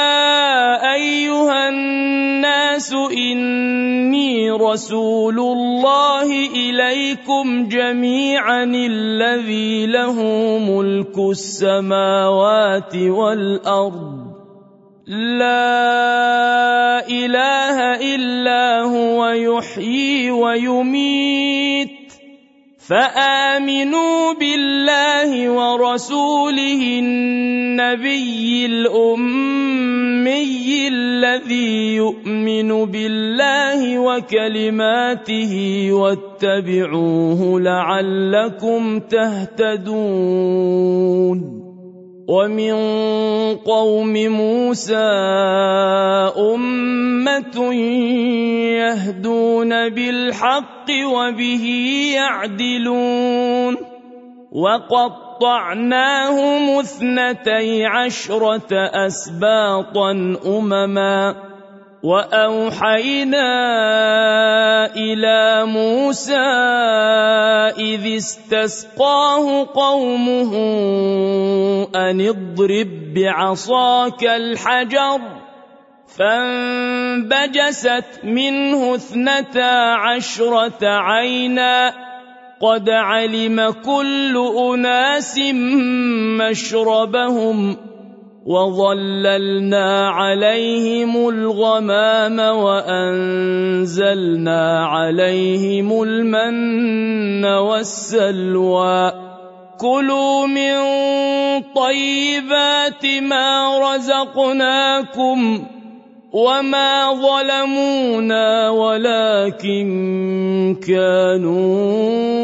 أيها الناس إني رسول الله إليكم جميعا الذي له ملك السماوات والأرض لا إله إلا هو يحيي ويميت فآمنوا بالله ورسوله النبي الأمي الذي يؤمن بالله وكلماته واتبعوه لعلكم تهتدون ومن قوم موسى أمة يهدون بالحق وبه يعدلون وقطعناهم 12 أسباطا أمما وأوحينا إلى موسى إذ استسقاه قومه أن اضرب بعصاك الحجر فانبجست منه 12 عينا قد علم كل أناس مشربهم وظللنا عليهم الغمام وأنزلنا عليهم المن والسلوى كلوا من طيبات ما رزقناكم وما ظلمونا ولكن كانوا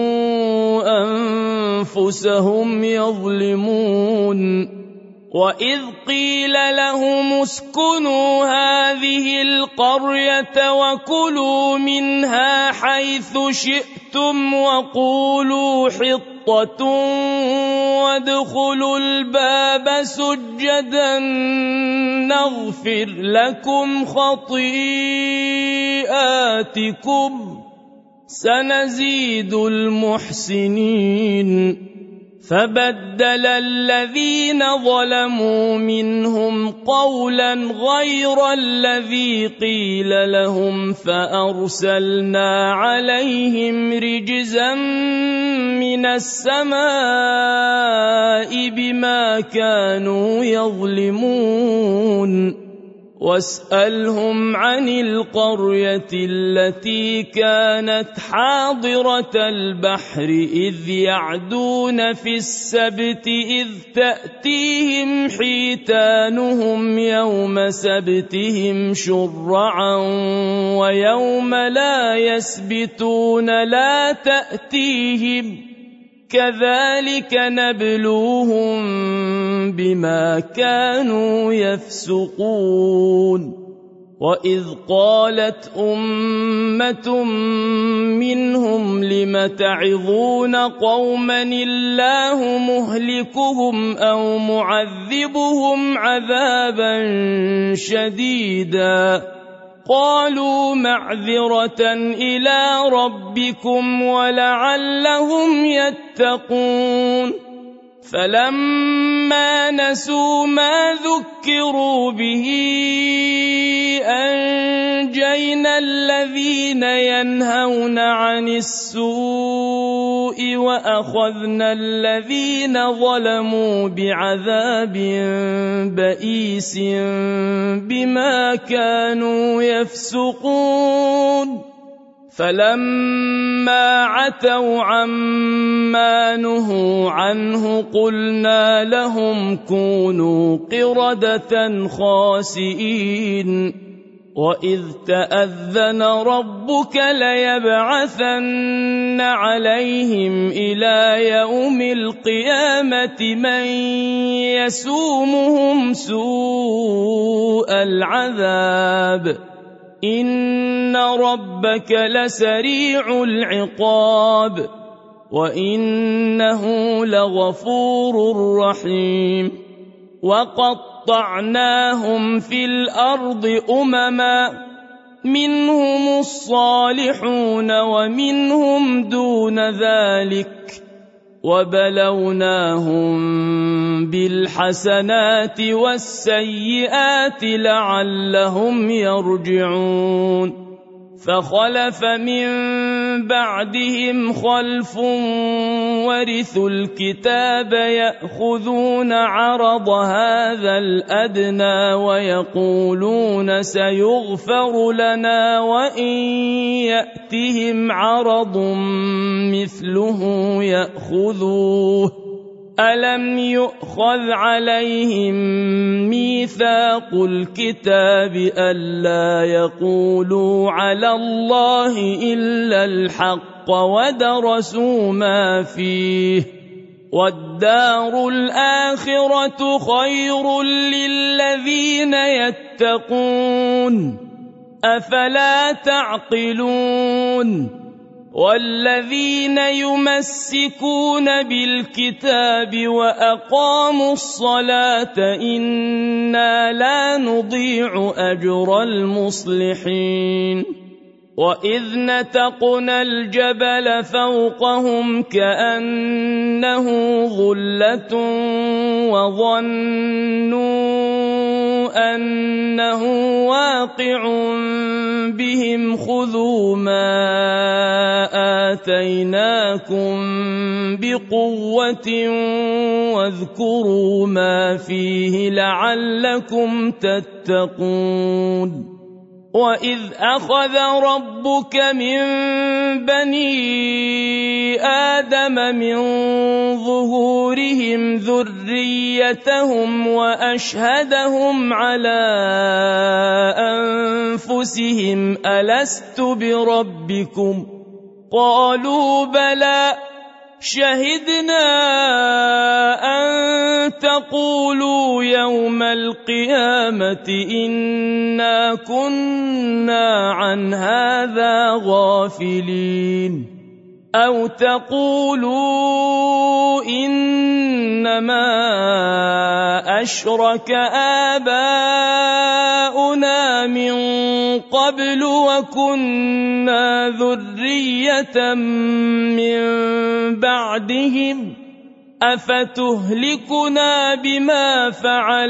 أنفسهم يظلمون وإذ قيل لهم اسكنوا هذه القرية وكلوا منها حيث شئتم وقولوا حطة وادخلوا الباب سجدا نغفر لكم خطيئاتكم سنزيد المحسنين فبدل الذين ظلموا منهم قولا غير الذي قيل لهم فأرسلنا عليهم رجزا من السماء بما كانوا يظلمون واسألهم عن القرية التي كانت حاضرة البحر إذ يعدون في السبت إذ تأتيهم حيتانهم يوم سبتهم شرعا ويوم لا يسبتون لا تأتيهم كذلك نبلوهم بما كانوا يفسقون وإذ قالت أمة منهم لم تعظون قوما الله مهلكهم أو معذبهم عذابا شديدا قالوا معذرة إلى ربكم ولعلهم يتقون فلما نسوا ما ذكروا به أنجينا الذين ينهون عن السوء وأخذنا الذين ظلموا بعذاب بئيس بما كانوا يفسقون فلما عتوا عما نهوا عنه قلنا لهم كونوا قردة خاسئين وإذ تأذن ربك ليبعثن عليهم إلى يوم القيامة من يسومهم سوء العذاب إن ربك لسريع العقاب وإنه لغفور رحيم وقطعناهم في الأرض أمما منهم الصالحون ومنهم دون ذلك وبلوناهم بالحسنات والسيئات لعلهم يرجعون فخلف من بعدهم خلف ورثوا الكتاب يأخذون عرض هذا الأدنى ويقولون سيغفر لنا وإن يأتهم عرض مثله يأخذوه ألم يؤخذ عليهم ميثاق الكتاب ألا يقولوا على الله إلا الحق ودرسوا ما فيه والدار الآخرة خير للذين يتقون أفلا تعقلون والذين يمسكون بالكتاب وأقاموا الصلاة إنا لا نضيع أجر المصلحين وإذ نتقنا الجبل فوقهم كأنه ظلة وظنوا أنه واقع بهم خذوا ما آتيناكم بقوة واذكروا ما فيه لعلكم تتقون وإذ أخذ ربك من بني آدم من ظهورهم ذريتهم وأشهدهم على أنفسهم ألست بربكم قالوا بلى شهدنا أن تقولوا يوم القيامة إنا كنا عن هذا غافلين أو تقولوا إنما أشرك آباؤنا من قبل وكنا ذرية من بعدهم أفتهلكنا بما فعل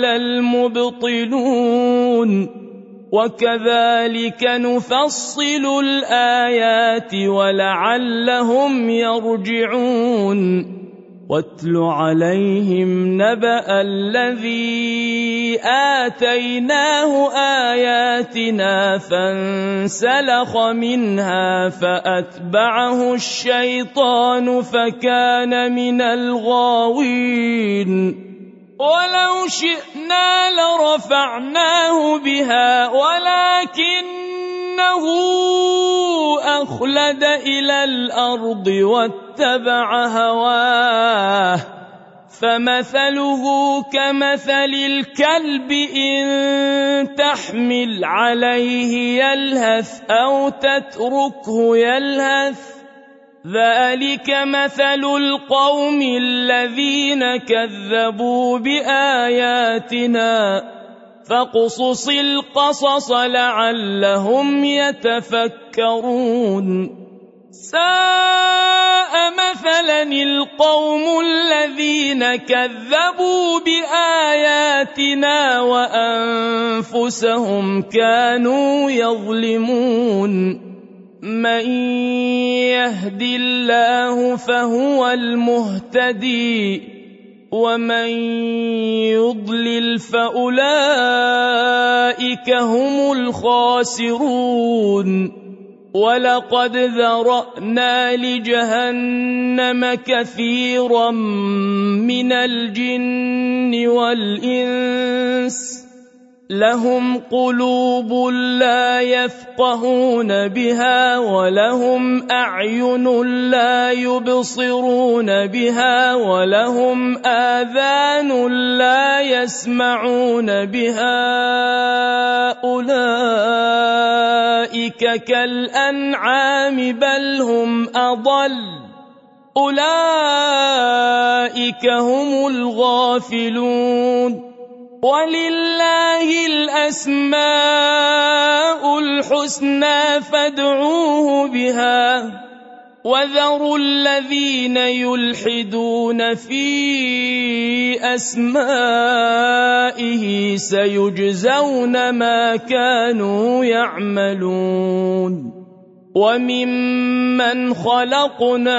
المبطلون وكذلك نفصل الآيات ولعلهم يرجعون واتل عليهم نبأ الذي آتيناه آياتنا فانسلخ منها فأتبعه الشيطان فكان من الغاوين ولو شئنا لرفعناه بها ولكنه أخلد إلى الأرض واتبع هواه فمثله كمثل الكلب إن تحمل عليه يلهث أو تتركه يلهث ذلك مثل القوم الذين كذبوا بآياتنا فاقصص القصص لعلهم يتفكرون ساء مثلا القوم الذين كذبوا بآياتنا وأنفسهم كانوا يظلمون من يهد الله فهو المهتدي ومن يضلل فأولئك هم الخاسرون ولقد ذرأنا لجهنم كثيرا من الجن والإنس لهم قلوب لا يفقهون بها ولهم أعين لا يبصرون بها ولهم آذان لا يسمعون بها أولئك كالأنعام بل هم أضل أولئك هم الغافلون ولله الأسماء الحسنى فادعوه بها وذروا الذين يلحدون في أسمائه سيجزون ما كانوا يعملون وممن خلقنا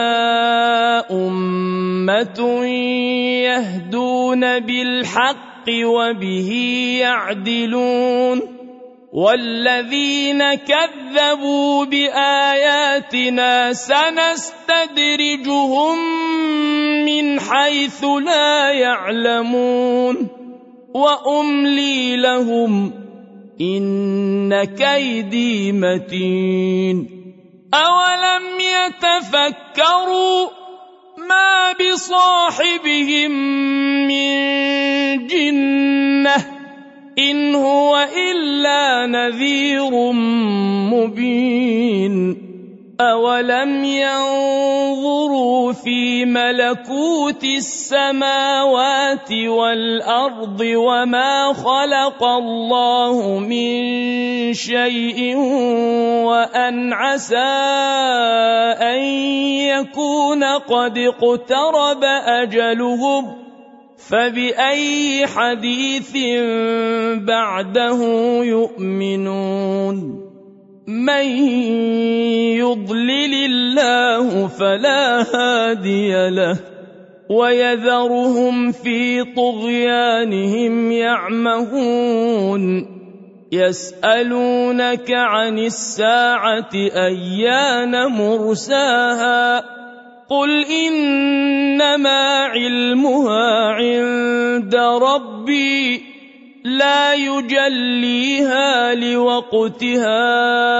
أمة يهدون بالحق وبه يعدلون والذين كذبوا بآياتنا سنستدرجهم من حيث لا يعلمون وأملي لهم إن كيدي متين أولم يتفكروا ما بصاحبهم من جنة إن هو إلا نذير مبين أولم ينظروا في ملكوت السماوات والأرض وما خلق الله من شيء وأن عسى أن يكون قد اقترب أجلهم فبأي حديث بعده يؤمنون من يضلل الله فلا هادي له ويذرهم في طغيانهم يعمهون يسألونك عن الساعة أيان مرساها قل إنما علمها عند ربي لا يجليها لوقتها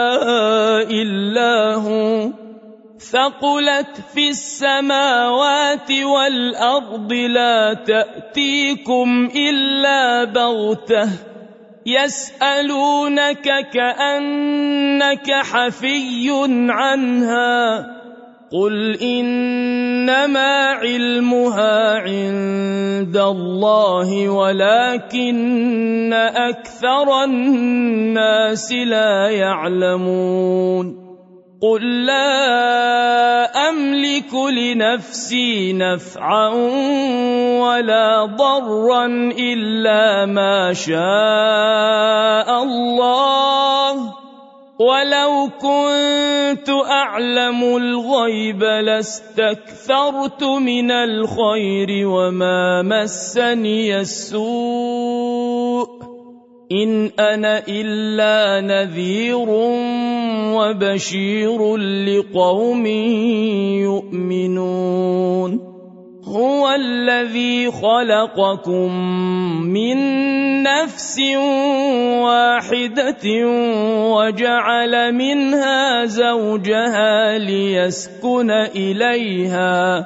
إلا هو ثقلت في السماوات والأرض لا تأتيكم إلا بغتة يسألونك كأنك حفي عنها قل إنما علمها عند الله ولكن أكثر الناس لا يعلمون قل لا أملك لنفسي نفعا ولا ضرا إلا ما شاء الله ولو كنت أعلم الغيب لاستكثرت من الخير وما مسني السوء إن أنا إلا نذير وبشير لقوم يؤمنون هو الذي خلقكم من نفس واحدة وجعل منها زوجها ليسكن إليها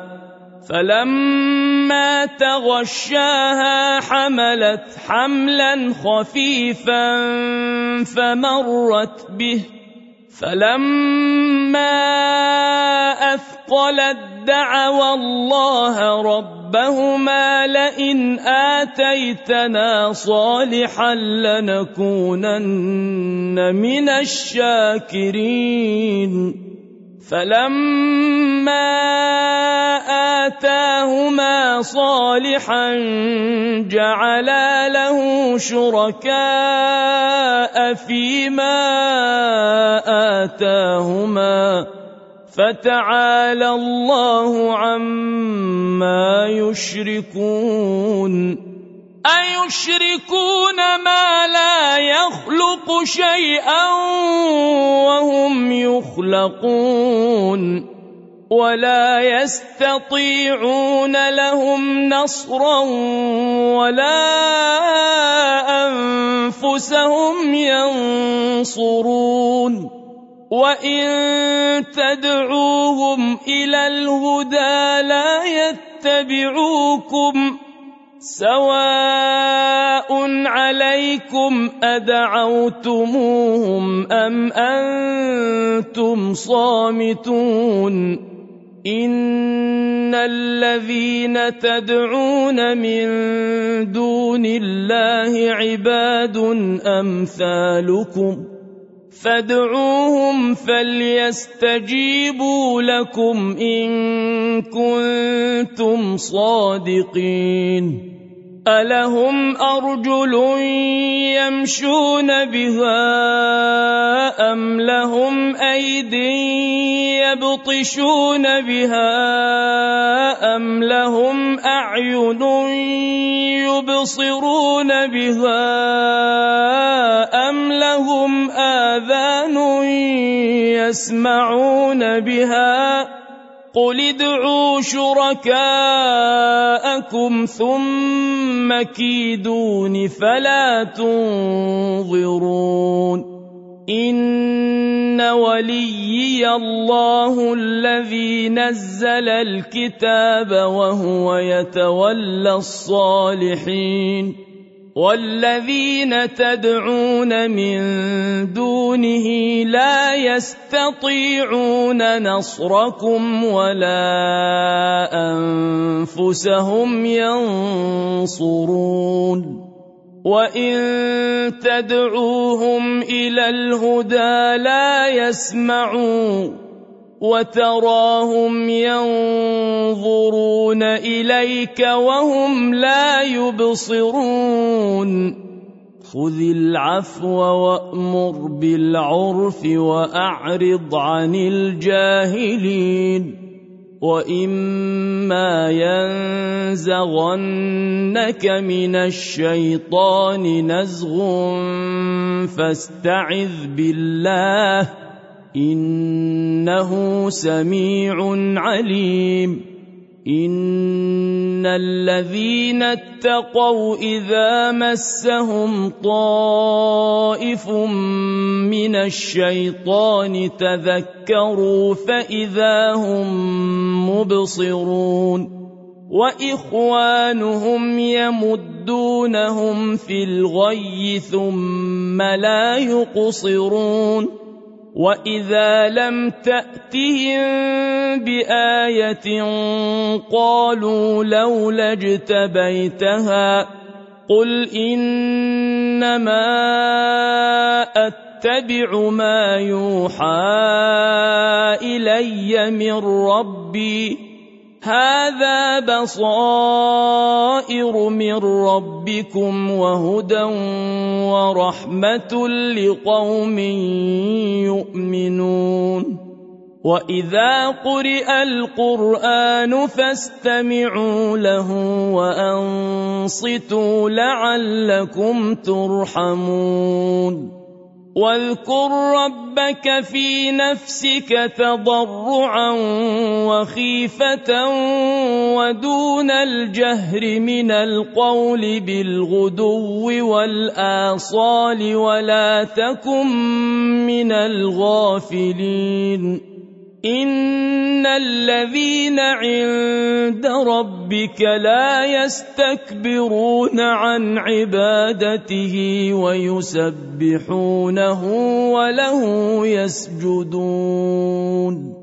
فلما تغشاها حملت حملا خفيفا فمرت به فلما أثقلت دعوا الله ربهما لئن آتيتنا صالحا لنكونن من الشاكرين فلما آتاهما صالحا جعلا له شركاء فيما آتاهما فتعالى الله عما يشركون أيشركون ما لا يخلق شيئا وهم يخلقون ولا يستطيعون لهم نصرا ولا أنفسهم ينصرون وإن تدعوهم إلى الهدى لا يتبعوكم سواء عليكم أدعوتموهم أم أنتم صامتون إن الذين تدعون من دون الله عباد أمثالكم فادعوهم فليستجيبوا لكم إن كنتم صادقين ألهم أرجل يمشون بها أم لهم أيد يبطشون بها أم لهم أعين يبصرون بها أم لهم آذان يسمعون بها قل ادعوا شركاءكم ثم كيدون فلا تنظرون إن وليي الله الذي نزل الكتاب وهو يتولى الصالحين والذين تدعون من دونه لا يستطيعون نصركم ولا أنفسهم ينصرون وإن تدعوهم إلى الهدى لا يسمعون وتراهم ينظرون إليك وهم لا يبصرون خذ العفو وأمر بالعرف وأعرض عن الجاهلين وإما ينزغنك من الشيطان نزغ فاستعذ بالله إنه سميع عليم إن الذين اتقوا إذا مسهم طائف من الشيطان تذكروا فإذا هم مبصرون وإخوانهم يمدونهم في الغي ثم لا يقصرون وإذا لم تأتهم بآية قالوا لولا اجتبيتها قل إنما أتبع ما يوحى إلي من ربي هذا بصائر من ربكم وهدى ورحمة لقوم يؤمنون وإذا قرئ القرآن فاستمعوا له وأنصتوا لعلكم ترحمون واذكر ربك في نفسك تضرعا وخيفة ودون الجهر من القول بالغدو والآصال ولا تكن من الغافلين إن الذين عند ربك لا يستكبرون عن عبادته ويسبحونه وله يسجدون